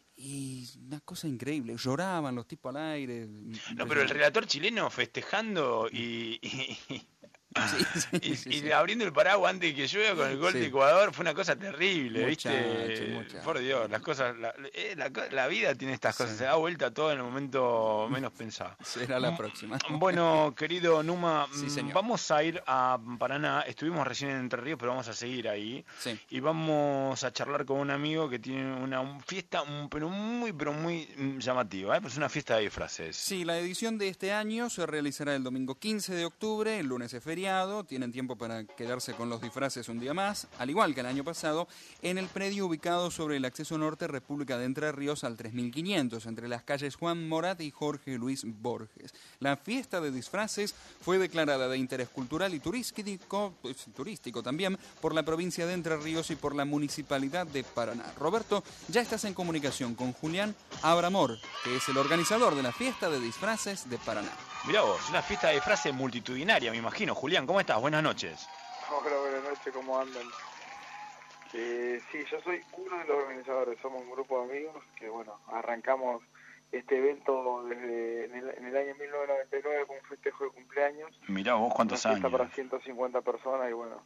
Y una cosa increíble, lloraban los tipos al aire. No, pero el relator chileno festejando y... y... Sí, sí, y, sí, y sí. abriendo el paraguas antes de que llueva con el gol sí. de Ecuador fue una cosa terrible, muchacho, ¿viste? Muchacho. Por Dios, las cosas, la, la, la vida tiene estas cosas, sí. se da vuelta todo en el momento menos pensado. Será la próxima. Bueno, querido Numa, sí, vamos a ir a Paraná. Estuvimos recién en Entre Ríos, pero vamos a seguir ahí. Sí. Y vamos a charlar con un amigo que tiene una un fiesta, un, pero muy, pero muy llamativa, ¿eh? Pues una fiesta de disfraces. Sí, la edición de este año se realizará el domingo quince de octubre, el lunes es feriado. Tienen tiempo para quedarse con los disfraces un día más, al igual que el año pasado, en el predio ubicado sobre el acceso norte República de Entre Ríos al tres mil quinientos, entre las calles Juan Morat y Jorge Luis Borges. La fiesta de disfraces fue declarada de interés cultural y turístico, pues, turístico también, por la provincia de Entre Ríos y por la Municipalidad de Paraná. Roberto, ya estás en comunicación con Julián Abramor, que es el organizador de la fiesta de disfraces de Paraná. Mirá vos, una fiesta de disfraces multitudinaria, me imagino. Julián, ¿cómo estás? Buenas noches. Hola, buenas noches, ¿cómo andan? Eh, sí, yo soy uno de los organizadores, somos un grupo de amigos que, bueno, arrancamos este evento desde en el, en el año mil novecientos noventa y nueve con un festejo de cumpleaños. Mirá vos, ¿cuántos una años? Fiesta para ciento cincuenta personas y, bueno,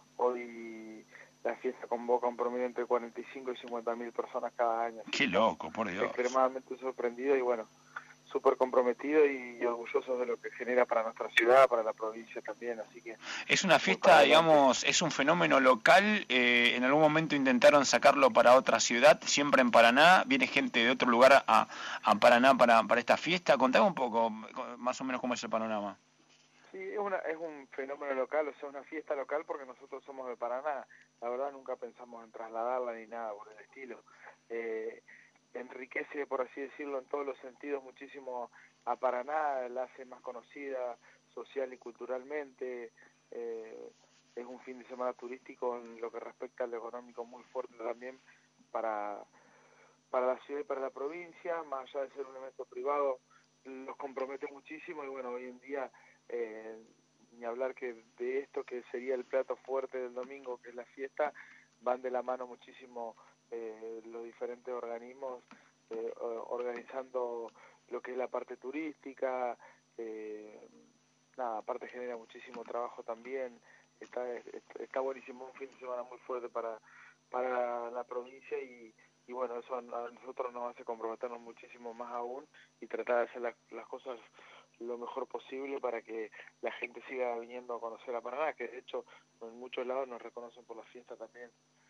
hoy la fiesta convoca un promedio entre cuarenta y cinco y cincuenta mil personas cada año. Qué loco, por Dios. Extremadamente sorprendido y, bueno, súper comprometido y orgulloso de lo que genera para nuestra ciudad, para la provincia también, así que... Es una fiesta, digamos, es un fenómeno local, eh, en algún momento intentaron sacarlo para otra ciudad, siempre en Paraná, viene gente de otro lugar a, a Paraná para, para esta fiesta, contame un poco, más o menos cómo es el panorama. Sí, es, una, es un fenómeno local, o sea, una fiesta local porque nosotros somos de Paraná, la verdad nunca pensamos en trasladarla ni nada por el estilo. Eh, enriquece, por así decirlo, en todos los sentidos muchísimo a Paraná, la hace más conocida social y culturalmente, eh, es un fin de semana turístico en lo que respecta al económico muy fuerte también para, para la ciudad y para la provincia, más allá de ser un evento privado, los compromete muchísimo y bueno, hoy en día, eh, ni hablar que de esto que sería el plato fuerte del domingo, que es la fiesta, van de la mano muchísimo Eh, los diferentes organismos eh, organizando lo que es la parte turística, eh, nada, aparte genera muchísimo trabajo también, está, está buenísimo, un fin de semana muy fuerte para, para la provincia y, y bueno, eso a nosotros nos hace comprometernos muchísimo más aún y tratar de hacer la, las cosas lo mejor posible para que la gente siga viniendo a conocer a Paraná, que de hecho en muchos lados nos reconocen por la fiesta también.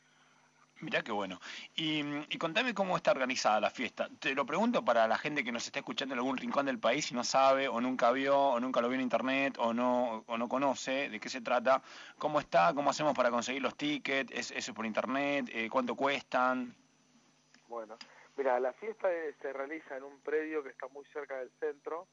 Mirá qué bueno. Y, y contame cómo está organizada la fiesta. Te lo pregunto para la gente que nos está escuchando en algún rincón del país y no sabe, o nunca vio, o nunca lo vio en internet, o no o no conoce de qué se trata. ¿Cómo está? ¿Cómo hacemos para conseguir los tickets? ¿Es eso por internet? Eh, ¿Cuánto cuestan? Bueno, mira, la fiesta se realiza en un predio que está muy cerca del centro,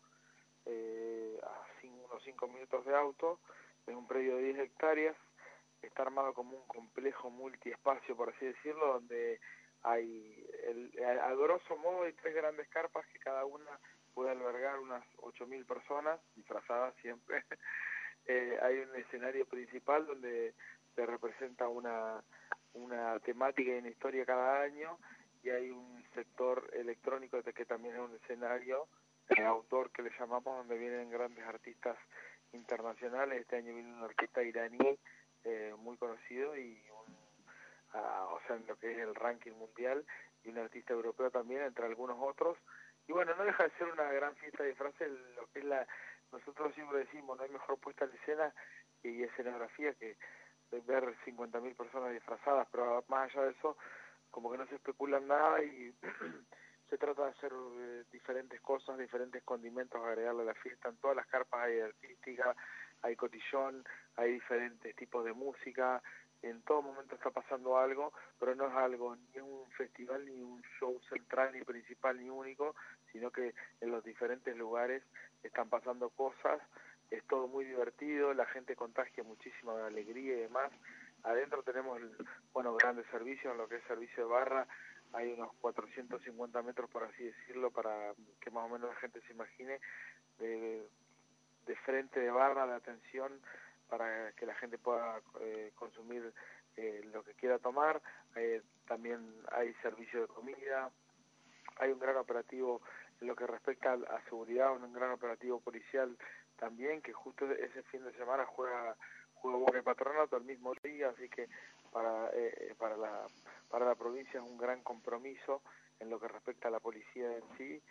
eh, a cinco, unos cinco minutos de auto, es un predio de diez hectáreas. Está armado como un complejo multiespacio, por así decirlo, donde hay, el, a, a grosso modo, hay tres grandes carpas que cada una puede albergar unas ocho mil personas, disfrazadas siempre. eh, hay un escenario principal donde se representa una, una temática y una historia cada año, y hay un sector electrónico que también es un escenario de autor que le llamamos, donde vienen grandes artistas internacionales. Este año viene un artista iraní, Eh, muy conocido y un, uh, o sea, en lo que es el ranking mundial, y un artista europeo también, entre algunos otros, y bueno, no deja de ser una gran fiesta de disfraces, lo que es la, nosotros siempre decimos, no hay mejor puesta en escena y escenografía que ver cincuenta mil personas disfrazadas, pero más allá de eso, como que no se especula nada y se trata de hacer eh, diferentes cosas, diferentes condimentos, agregarle a la fiesta. En todas las carpas hay artística, hay cotillón, hay diferentes tipos de música, en todo momento está pasando algo, pero no es algo, ni un festival, ni un show central, ni principal, ni único, sino que en los diferentes lugares están pasando cosas, es todo muy divertido, la gente contagia muchísima alegría y demás. Adentro tenemos, bueno, grandes servicios, en lo que es servicio de barra, hay unos cuatrocientos cincuenta metros, por así decirlo, para que más o menos la gente se imagine, de, de frente de barra, de atención, para que la gente pueda eh, consumir eh, lo que quiera tomar. Eh, también hay servicio de comida, hay un gran operativo en lo que respecta a seguridad, un gran operativo policial también, que justo ese fin de semana juega juega Boca y Patronato el mismo día, así que para eh, para la para la provincia es un gran compromiso en lo que respecta a la policía en sí.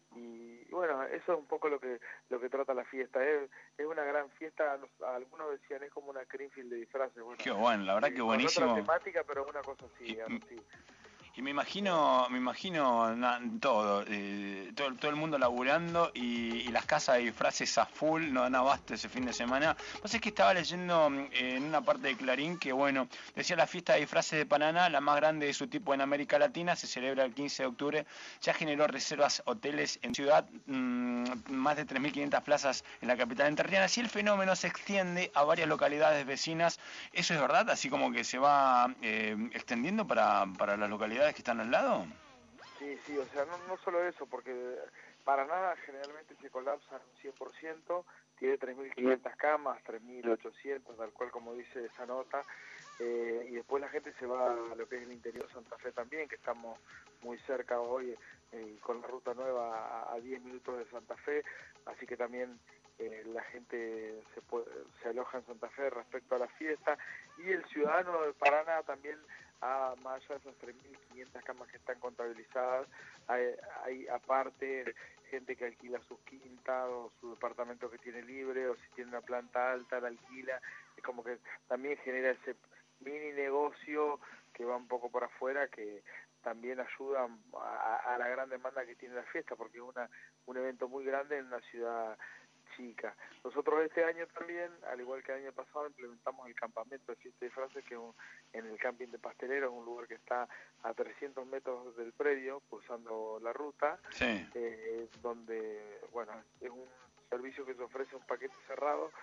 Y bueno, eso es un poco lo que lo que trata la fiesta. Es, es una gran fiesta, algunos decían es como una Greenfield de disfraces. Bueno, qué bueno, la verdad eh, que buenísimo. Con otra temática, pero una cosa así, así. Y me imagino, me imagino na, todo, eh, todo, todo el mundo laburando y, y las casas de disfraces a full, no dan abasto ese fin de semana. Pues es que estaba leyendo eh, en una parte de Clarín que, bueno, decía la fiesta de disfraces de Paraná, la más grande de su tipo en América Latina, se celebra el quince de octubre, ya generó reservas hoteles en ciudad, mmm, más de tres mil quinientas plazas en la capital entrerriana. Si el fenómeno se extiende a varias localidades vecinas, ¿eso es verdad? Así como que se va eh, extendiendo para, para las localidades que están al lado. Sí, sí, o sea, no, no solo eso, porque Paraná generalmente se colapsa un cien por ciento, tiene tres mil quinientas camas, tres mil ochocientos, tal cual como dice esa nota, eh, y después la gente se va a lo que es el interior de Santa Fe también, que estamos muy cerca hoy eh, con la ruta nueva a, a diez minutos de Santa Fe, así que también eh, la gente se, puede, se aloja en Santa Fe respecto a la fiesta, y el ciudadano de Paraná también, a más allá de esas tres mil quinientas camas que están contabilizadas, hay, hay aparte gente que alquila sus quintas o su departamento que tiene libre, o si tiene una planta alta la alquila, es como que también genera ese mini negocio que va un poco por afuera, que también ayuda a, a la gran demanda que tiene la fiesta, porque es una un evento muy grande en una ciudad chica. Nosotros este año también, al igual que el año pasado, implementamos el campamento de fiesta de disfraces, que es un, en el camping de Pastelero, un lugar que está a trescientos metros del predio, cruzando la ruta, sí. eh, donde, bueno, es un servicio que se ofrece un paquete cerrado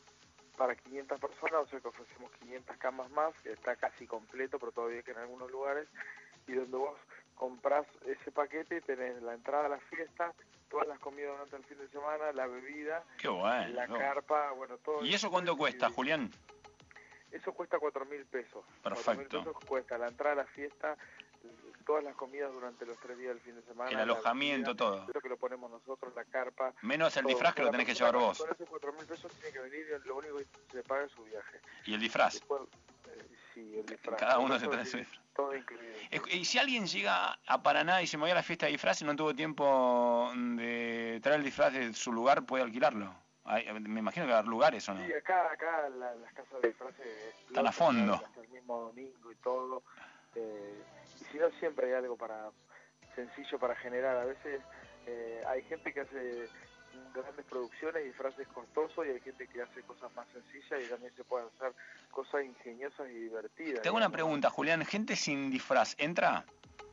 para quinientas personas, o sea que ofrecemos quinientas camas más, que está casi completo, pero todavía quedan algunos lugares, y donde vos comprás ese paquete y tenés la entrada a la fiesta, todas las comidas durante el fin de semana, la bebida, qué bueno, la no. carpa, bueno, todo. ¿Y eso cuánto cuesta, Julián? Eso cuesta cuatro mil pesos. Perfecto. cuatro mil pesos cuesta la entrada a la fiesta, todas las comidas durante los tres días del fin de semana. El alojamiento, bebida, todo. Eso que lo ponemos nosotros, la carpa. Menos el todo. disfraz que lo tenés que llevar vos. Con esos cuatro mil pesos tiene que venir y lo único que se paga es su viaje. ¿Y el disfraz? Después, eh, sí, el disfraz. Cada uno se todo trae su disfraz. Todo incluido. Y si alguien llega a Paraná y se me voy a la fiesta de disfraz y no tuvo tiempo de traer el disfraz de su lugar, ¿puede alquilarlo? Hay, me imagino que va a haber lugares, ¿o no? Sí, acá, acá la, las casas de disfraces están a fondo. Hasta el mismo domingo y todo. Eh, y si no, siempre hay algo para sencillo para generar. A veces eh, hay gente que hace grandes producciones y disfraces costosos, y hay gente que hace cosas más sencillas, y también se pueden hacer cosas ingeniosas y divertidas. Tengo una pregunta, Julián. ¿Gente sin disfraz entra?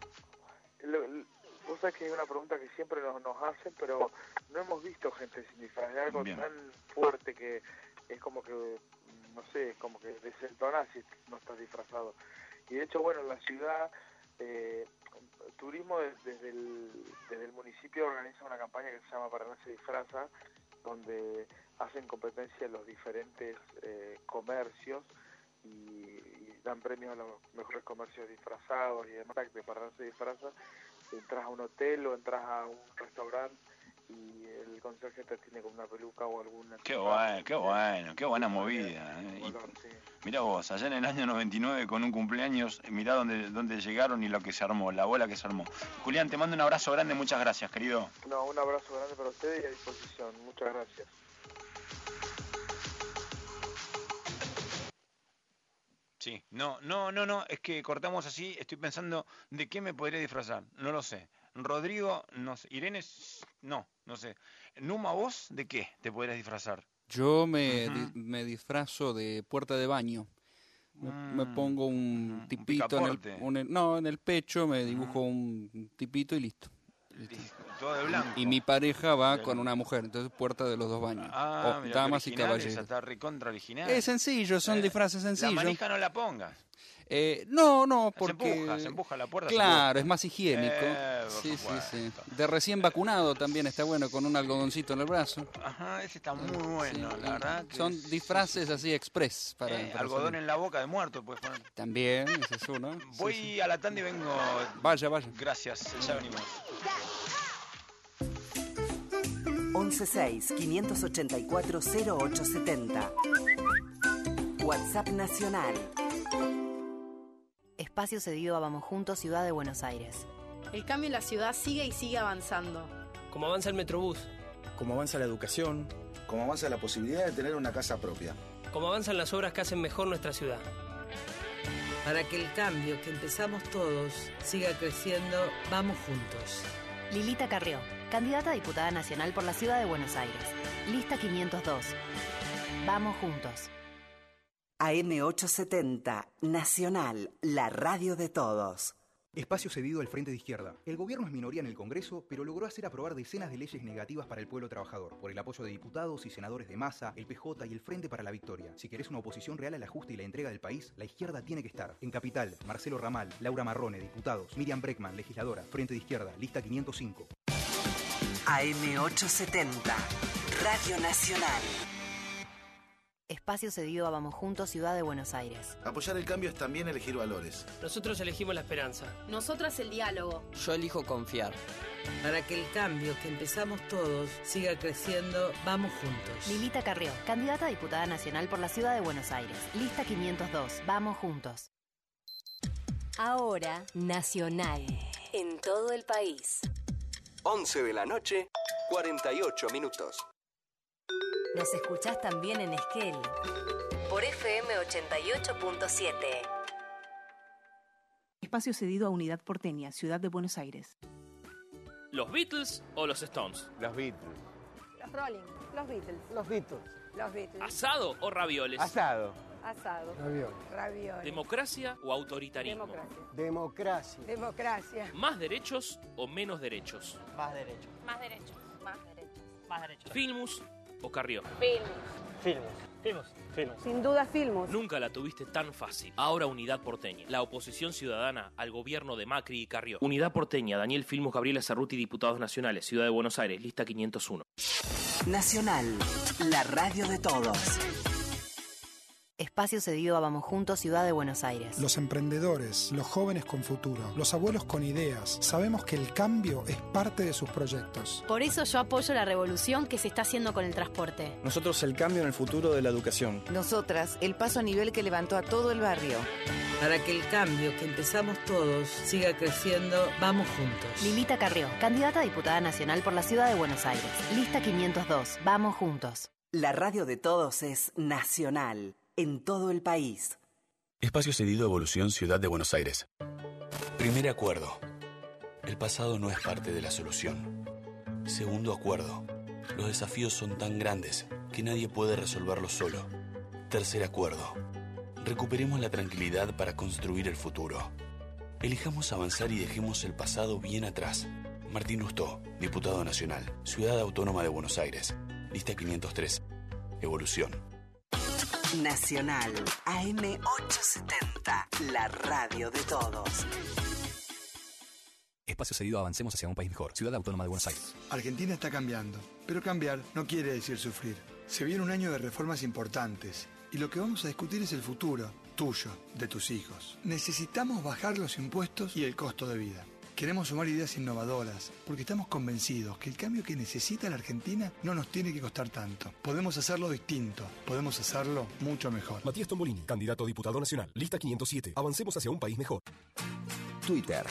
Lo, lo, vos sabés que es una pregunta que siempre nos, nos hacen, pero no hemos visto gente sin disfraz. Es algo Bien. tan fuerte que es como que, no sé, como que desentonás si no estás disfrazado. Y de hecho, bueno, en la ciudad, eh, turismo desde el, desde el municipio organiza una campaña que se llama Paraná se disfraza, donde hacen competencia en los diferentes eh, comercios y, y dan premios a los mejores comercios disfrazados y demás. De Paraná se disfraza, entras a un hotel o entras a un restaurante y el conserje te tiene con una peluca o alguna... Qué bueno, qué bueno, qué buena movida. ¿eh? Y, sí. Mirá vos, allá en el año noventa y nueve con un cumpleaños, mirá dónde, dónde llegaron y lo que se armó, la bola que se armó. Julián, te mando un abrazo grande, muchas gracias, querido. No, un abrazo grande para ustedes y a disposición, muchas gracias. Sí, no, no, no, no, es que cortamos así, estoy pensando de qué me podría disfrazar, no lo sé. Rodrigo, no sé, Irene, no, no sé. Numa, ¿vos de qué te podrías disfrazar? Yo me, Ujú. di- me disfrazo de puerta de baño. Me, Mm, me pongo un tipito en el, picaporte. un- no, en el pecho, me dibujo un tipito y listo. Todo de blanco. Y mi pareja va Bien. con una mujer, entonces puerta de los dos baños. Ah, O mirá, qué damas y original caballeros. esa, está recontra original. Es sencillo, son Eh, disfraces La sencillos. manija no la pongas. Eh, no, no, porque... Se empuja, se empuja la puerta. se Claro, empuja. es más higiénico. Eh, por sí, sí, supuesto. sí. De recién vacunado también está bueno, con un algodoncito en el brazo. Ajá, ese está muy bueno, Sí, la verdad. Que Son es- disfraces así express. Para, eh, para algodón salir. en la boca de muerto, pues poner. También, ese es uno. Voy Sí, sí. a la tanda y vengo. Vaya, vaya. Gracias, ya venimos. once seis, quinientos ochenta y cuatro, cero ocho setenta. WhatsApp Nacional. Espacio cedido a Vamos Juntos, Ciudad de Buenos Aires. El cambio en la ciudad sigue y sigue avanzando. Como avanza el Metrobús, Como avanza la educación, como avanza la posibilidad de tener una casa propia. como avanzan las obras que hacen mejor nuestra ciudad. Para que el cambio que empezamos todos siga creciendo, vamos juntos. Lilita Carrió, candidata a diputada nacional por la Ciudad de Buenos Aires. Lista quinientos dos. Vamos juntos. A M ochocientos setenta, Nacional, la radio de todos. Espacio cedido al Frente de Izquierda. El gobierno es minoría en el Congreso, pero logró hacer aprobar decenas de leyes negativas para el pueblo trabajador, por el apoyo de diputados y senadores de Massa, el P J y el Frente para la Victoria. Si querés una oposición real al ajuste y la entrega del país, la izquierda tiene que estar. En Capital, Marcelo Ramal, Laura Marrone, diputados, Miriam Breckman, legisladora, Frente de Izquierda, lista quinientos cinco. A M ochocientos setenta, Radio Nacional. Espacio cedido a Vamos Juntos, Ciudad de Buenos Aires. Apoyar el cambio es también elegir valores. Nosotros elegimos la esperanza. Nosotras el diálogo. Yo elijo confiar. Para que el cambio que empezamos todos siga creciendo, vamos juntos. Lilita Carrió, candidata a diputada nacional por la Ciudad de Buenos Aires. Lista quinientos dos. Vamos juntos. Ahora, Nacional. En todo el país. once de la noche, cuarenta y ocho minutos. Nos escuchás también en Esquel. Por F M ochenta y ocho punto siete. Espacio cedido a Unidad Porteña, Ciudad de Buenos Aires. ¿Los Beatles o los Stones? Los Beatles. Los Rolling, los Beatles. Los Beatles. Los Beatles. ¿Asado o ravioles? Asado. Asado. Ravioli. Ravioli. ¿Democracia o autoritarismo? Democracia. Democracia. Democracia. ¿Más derechos o menos derechos? Más derechos. Más derechos. Más derechos. Más derechos. ¿Filmus o Carrió? Filmus. Filmus. Filmus. Filmus. Sin duda Filmus. Nunca la tuviste tan fácil. Ahora Unidad Porteña, la oposición ciudadana al gobierno de Macri y Carrió. Unidad Porteña, Daniel Filmus, Gabriela Cerruti, diputados nacionales, Ciudad de Buenos Aires, lista quinientos uno. Nacional, la radio de todos. Espacio cedido a Vamos Juntos, Ciudad de Buenos Aires. Los emprendedores, los jóvenes con futuro, los abuelos con ideas, sabemos que el cambio es parte de sus proyectos. Por eso yo apoyo la revolución que se está haciendo con el transporte. Nosotros el cambio en el futuro de la educación. Nosotras el paso a nivel que levantó a todo el barrio. Para que el cambio que empezamos todos siga creciendo, vamos juntos. Lilita Carrió, candidata a diputada nacional por la Ciudad de Buenos Aires. Lista quinientos dos. Vamos juntos. La radio de todos es Nacional, en todo el país. Espacio cedido Evolución Ciudad de Buenos Aires. Primer acuerdo. El pasado no es parte de la solución. Segundo acuerdo. Los desafíos son tan grandes que nadie puede resolverlos solo. Tercer acuerdo. Recuperemos la tranquilidad para construir el futuro. Elijamos avanzar y dejemos el pasado bien atrás. Martín Lustó, diputado nacional, Ciudad Autónoma de Buenos Aires. Lista quinientos tres. Evolución. Nacional, A M ochocientos setenta, la radio de todos. Espacio cedido a Avancemos hacia un país mejor. Ciudad Autónoma de Buenos Aires. Argentina está cambiando, pero cambiar no quiere decir sufrir. Se viene un año de reformas importantes y lo que vamos a discutir es el futuro, tuyo, de tus hijos. Necesitamos bajar los impuestos y el costo de vida. Queremos sumar ideas innovadoras, porque estamos convencidos que el cambio que necesita la Argentina no nos tiene que costar tanto. Podemos hacerlo distinto, podemos hacerlo mucho mejor. Matías Tombolini, candidato a diputado nacional, lista quinientos siete. Avancemos hacia un país mejor. Twitter.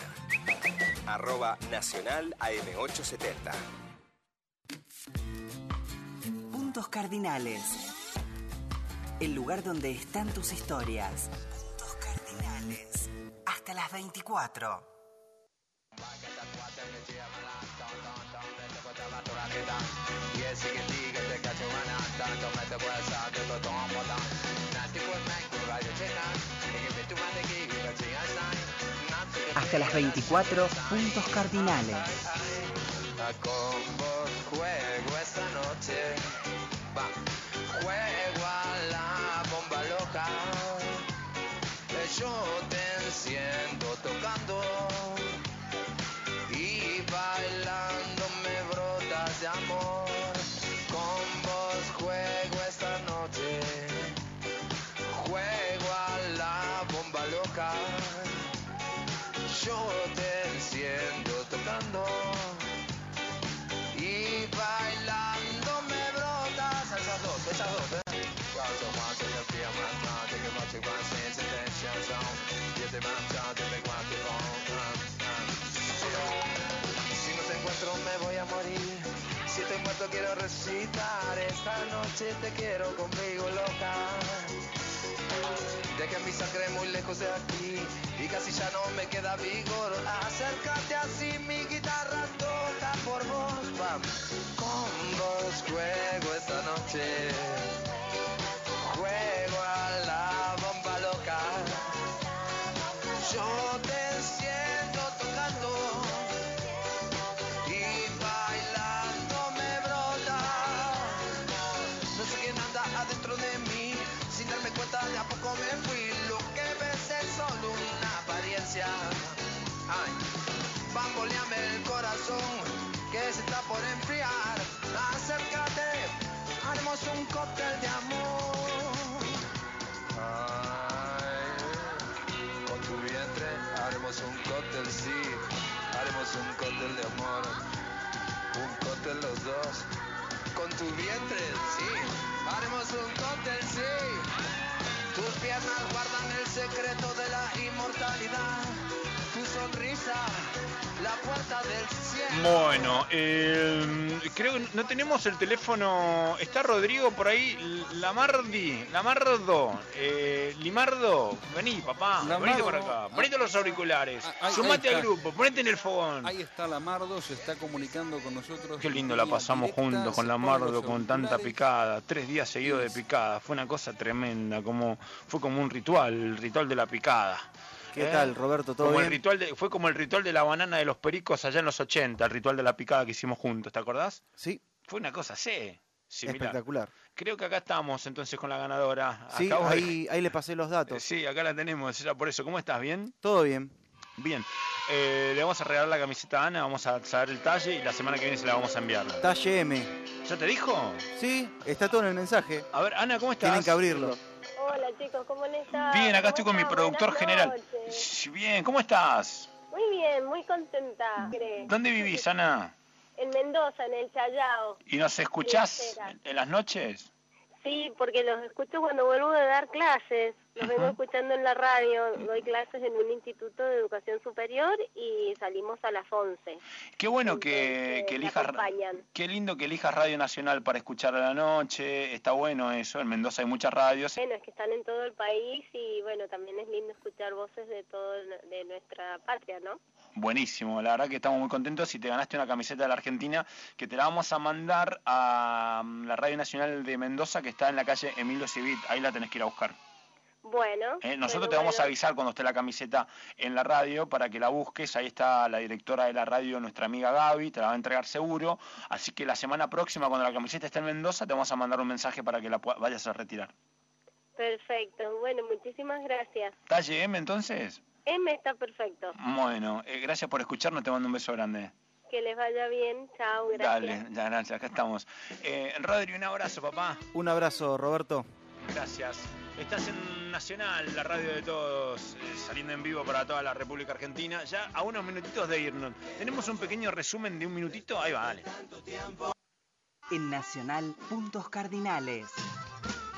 Arroba Nacional A M ochocientos setenta. Puntos Cardinales. El lugar donde están tus historias. Puntos Cardinales. Hasta las veinticuatro. Hasta las veinticuatro, Puntos Cardinales. Con vos juego esta noche, va, juego a la bomba loca. Yo te enciendo tocando y bailando me brotas de amor. Con vos juego esta noche, juego a la bomba loca. Yo te enciendo tocando y bailando me brotas. Esas dos, esas dos, ¿eh? Si no te encuentro me voy a morir. Si te encuentro quiero recitar. Esta noche te quiero conmigo, loca. Deja mi sangre muy lejos de aquí y casi ya no me queda vigor. Acércate así, mi guitarra toca por vos, pam. Con vos juego esta noche, juego a la bomba loca. Yo te enciendo tocando y bailando me brota. No sé quién anda adentro de mí. Sin darme cuenta de a poco me fui. Lo que ves es solo una apariencia. Ay, bamboleame el corazón que se está por enfriar. Acércate, haremos un cóctel de amor. Ay, con tu vientre haremos un cóctel, sí. Haremos un cóctel de amor. Un cóctel los dos. Con tu vientre, sí. Haremos un cóctel, sí. Tus piernas guardan el secreto de la inmortalidad. Tu sonrisa, la puerta del cielo. Bueno, eh, creo que no tenemos el teléfono. ¿Está Rodrigo por ahí? Lamardi, Lamardo, eh, Limardo. Vení, papá, Lamardo, venite por acá. Ponete los auriculares. Ahí, Sumate ahí al grupo, ponete en el fogón. Ahí está Lamardo, se está comunicando con nosotros. Qué lindo la pasamos directa, juntos con se Lamardo, ponen los con tanta auriculares. picada. Tres días seguidos de picada. Fue una cosa tremenda, como fue como un ritual, el ritual de la picada. ¿Qué ¿Eh? tal, Roberto? ¿Todo como bien? El ritual de, fue como el ritual de la banana de los pericos allá en los ochenta, el ritual de la picada que hicimos juntos, ¿te acordás? Sí. Fue una cosa así, similar. Espectacular. Creo que acá estamos entonces con la ganadora. Sí, Acabo de- ahí, ahí le pasé los datos. Sí, acá la tenemos, ella por eso. ¿Cómo estás? ¿Bien? Todo bien. Bien. Eh, le vamos a regalar la camiseta a Ana, vamos a saber el talle y la semana que viene se la vamos a enviar. Talle M. ¿Ya te dijo? Sí, está todo en el mensaje. A ver, Ana, ¿cómo estás? Tienen que abrirlo. Hola chicos, ¿cómo les está? Bien, acá estoy con mi ¿Cómo productor están? general. Buenas noches. Sí, bien, ¿cómo estás? Muy bien, muy contenta. ¿Cree? ¿Dónde vivís, Ana? En Mendoza, en el Chayao. ¿Y nos escuchás Tercera. en las noches? Sí, porque los escucho cuando vuelvo de dar clases. Los vengo escuchando en la radio. Doy clases en un instituto de educación superior y salimos a las once. Qué bueno que, Entonces, que me elijas, acompañan. qué lindo que elijas Radio Nacional para escuchar a la noche, está bueno eso, en Mendoza hay muchas radios. Bueno, es que están en todo el país y bueno, también es lindo escuchar voces de todo de nuestra patria, ¿no? Buenísimo, la verdad que estamos muy contentos y te ganaste una camiseta de la Argentina que te la vamos a mandar a um, la Radio Nacional de Mendoza que está en la calle Emilio Civit, ahí la tenés que ir a buscar. Bueno. Eh, nosotros bueno, te vamos bueno. a avisar cuando esté la camiseta en la radio para que la busques. Ahí está la directora de la radio, nuestra amiga Gaby, te la va a entregar seguro. Así que la semana próxima, cuando la camiseta esté en Mendoza, te vamos a mandar un mensaje para que la pu- vayas a retirar. Perfecto. Bueno, muchísimas gracias. ¿Talle M entonces? M está perfecto. Bueno, eh, gracias por escucharnos, te mando un beso grande. Que les vaya bien. Chao, gracias. Dale, ya, gracias, acá estamos. Eh, Rodri, un abrazo, papá. Un abrazo, Roberto. Gracias. Estás en Nacional, la radio de todos, eh, saliendo en vivo para toda la República Argentina. Ya a unos minutitos de irnos. Tenemos un pequeño resumen de un minutito. Ahí va, dale. En Nacional, Puntos Cardinales.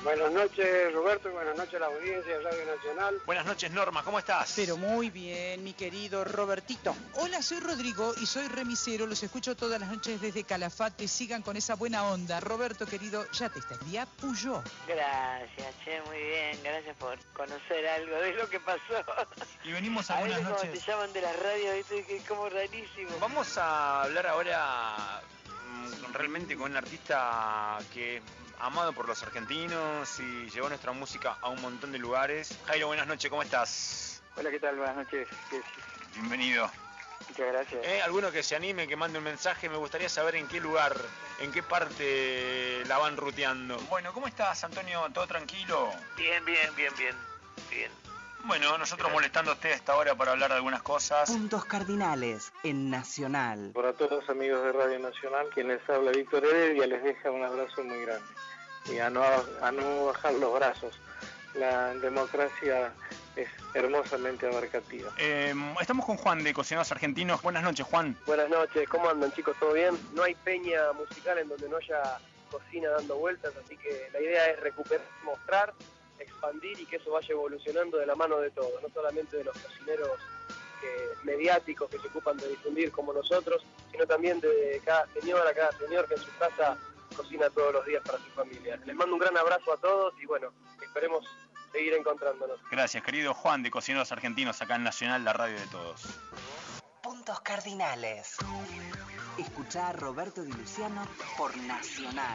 Buenas noches, Roberto, y buenas noches a la audiencia de Radio Nacional. Buenas noches, Norma, ¿cómo estás? Pero muy bien, mi querido Robertito. Hola, soy Rodrigo y soy remisero. Los escucho todas las noches desde Calafate. Sigan con esa buena onda. Roberto, querido, ya te estaría Puyó. Gracias, che, muy bien. Gracias por conocer algo de lo que pasó. Y venimos a, a buenas veces noches. Como te llaman de la radio, viste, que es como rarísimo. Vamos a hablar ahora mmm, realmente con un artista que... amado por los argentinos y llevó nuestra música a un montón de lugares. Jairo, buenas noches, ¿cómo estás? Hola, ¿qué tal? Buenas noches. ¿Qué... Bienvenido. Muchas gracias. ¿Eh? ¿Alguno que se anime, que mande un mensaje? Me gustaría saber en qué lugar, en qué parte la van ruteando. Bueno, ¿cómo estás, Antonio? ¿Todo tranquilo? Bien, bien, bien, bien. Bien. Bueno, nosotros molestándote a esta hora para hablar de algunas cosas. Puntos cardinales en Nacional. Para todos los amigos de Radio Nacional, quien les habla Víctor Heredia, les deja un abrazo muy grande. Y a no, a no bajar los brazos. La democracia es hermosamente abarcativa. Eh, estamos con Juan de Cocinados Argentinos. Buenas noches, Juan. Buenas noches, ¿cómo andan, chicos? ¿Todo bien? No hay peña musical en donde no haya cocina dando vueltas, así que la idea es recuperar, mostrar, expandir y que eso vaya evolucionando de la mano de todos, no solamente de los cocineros que, mediáticos que se ocupan de difundir como nosotros, sino también de cada señora, cada señor que en su casa cocina todos los días para su familia. Les mando un gran abrazo a todos y bueno, esperemos seguir encontrándonos. Gracias, querido Juan de Cocineros Argentinos, acá en Nacional, la radio de todos. Puntos cardinales. Escuchá a Roberto Di Luciano por Nacional.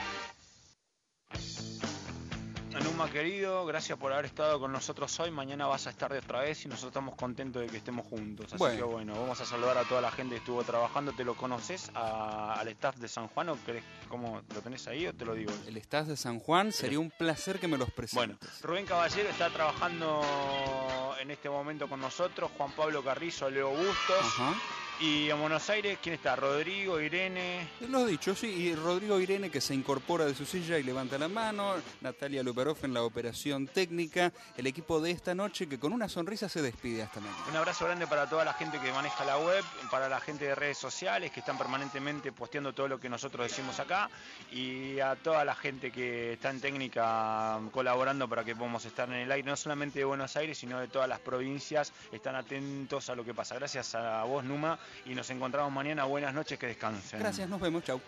Anuma, querido, gracias por haber estado con nosotros hoy. Mañana vas a estar de otra vez y nosotros estamos contentos de que estemos juntos. Así bueno. que bueno, vamos a saludar a toda la gente que estuvo trabajando. ¿Te lo conoces a, al staff de San Juan o crees cómo lo tenés ahí o te lo digo? El staff de San Juan, sería un placer que me los presentes. Bueno, Rubén Caballero está trabajando en este momento con nosotros, Juan Pablo Carrizo, Leo Bustos. Ajá. Y en Buenos Aires, ¿quién está? Rodrigo, Irene. Lo dicho, sí, y Rodrigo Irene que se incorpora de su silla y levanta la mano, Natalia Luperov en la operación técnica, el equipo de esta noche que con una sonrisa se despide hasta mañana. Un abrazo grande para toda la gente que maneja la web, para la gente de redes sociales que están permanentemente posteando todo lo que nosotros decimos acá y a toda la gente que está en técnica colaborando para que podamos estar en el aire, no solamente de Buenos Aires, sino de todas las provincias, están atentos a lo que pasa. Gracias a vos, Numa. Y nos encontramos mañana. Buenas noches, que descansen. Gracias, nos vemos, chau.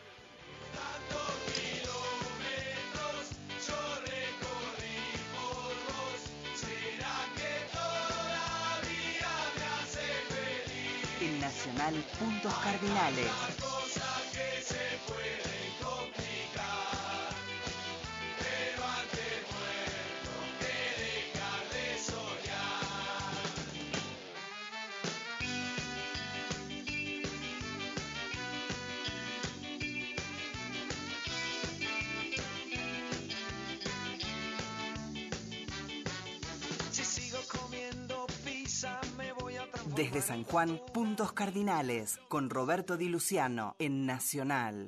En Nacional, puntos cardinales. Desde San Juan, puntos cardinales, con Roberto Di Luciano, en Nacional.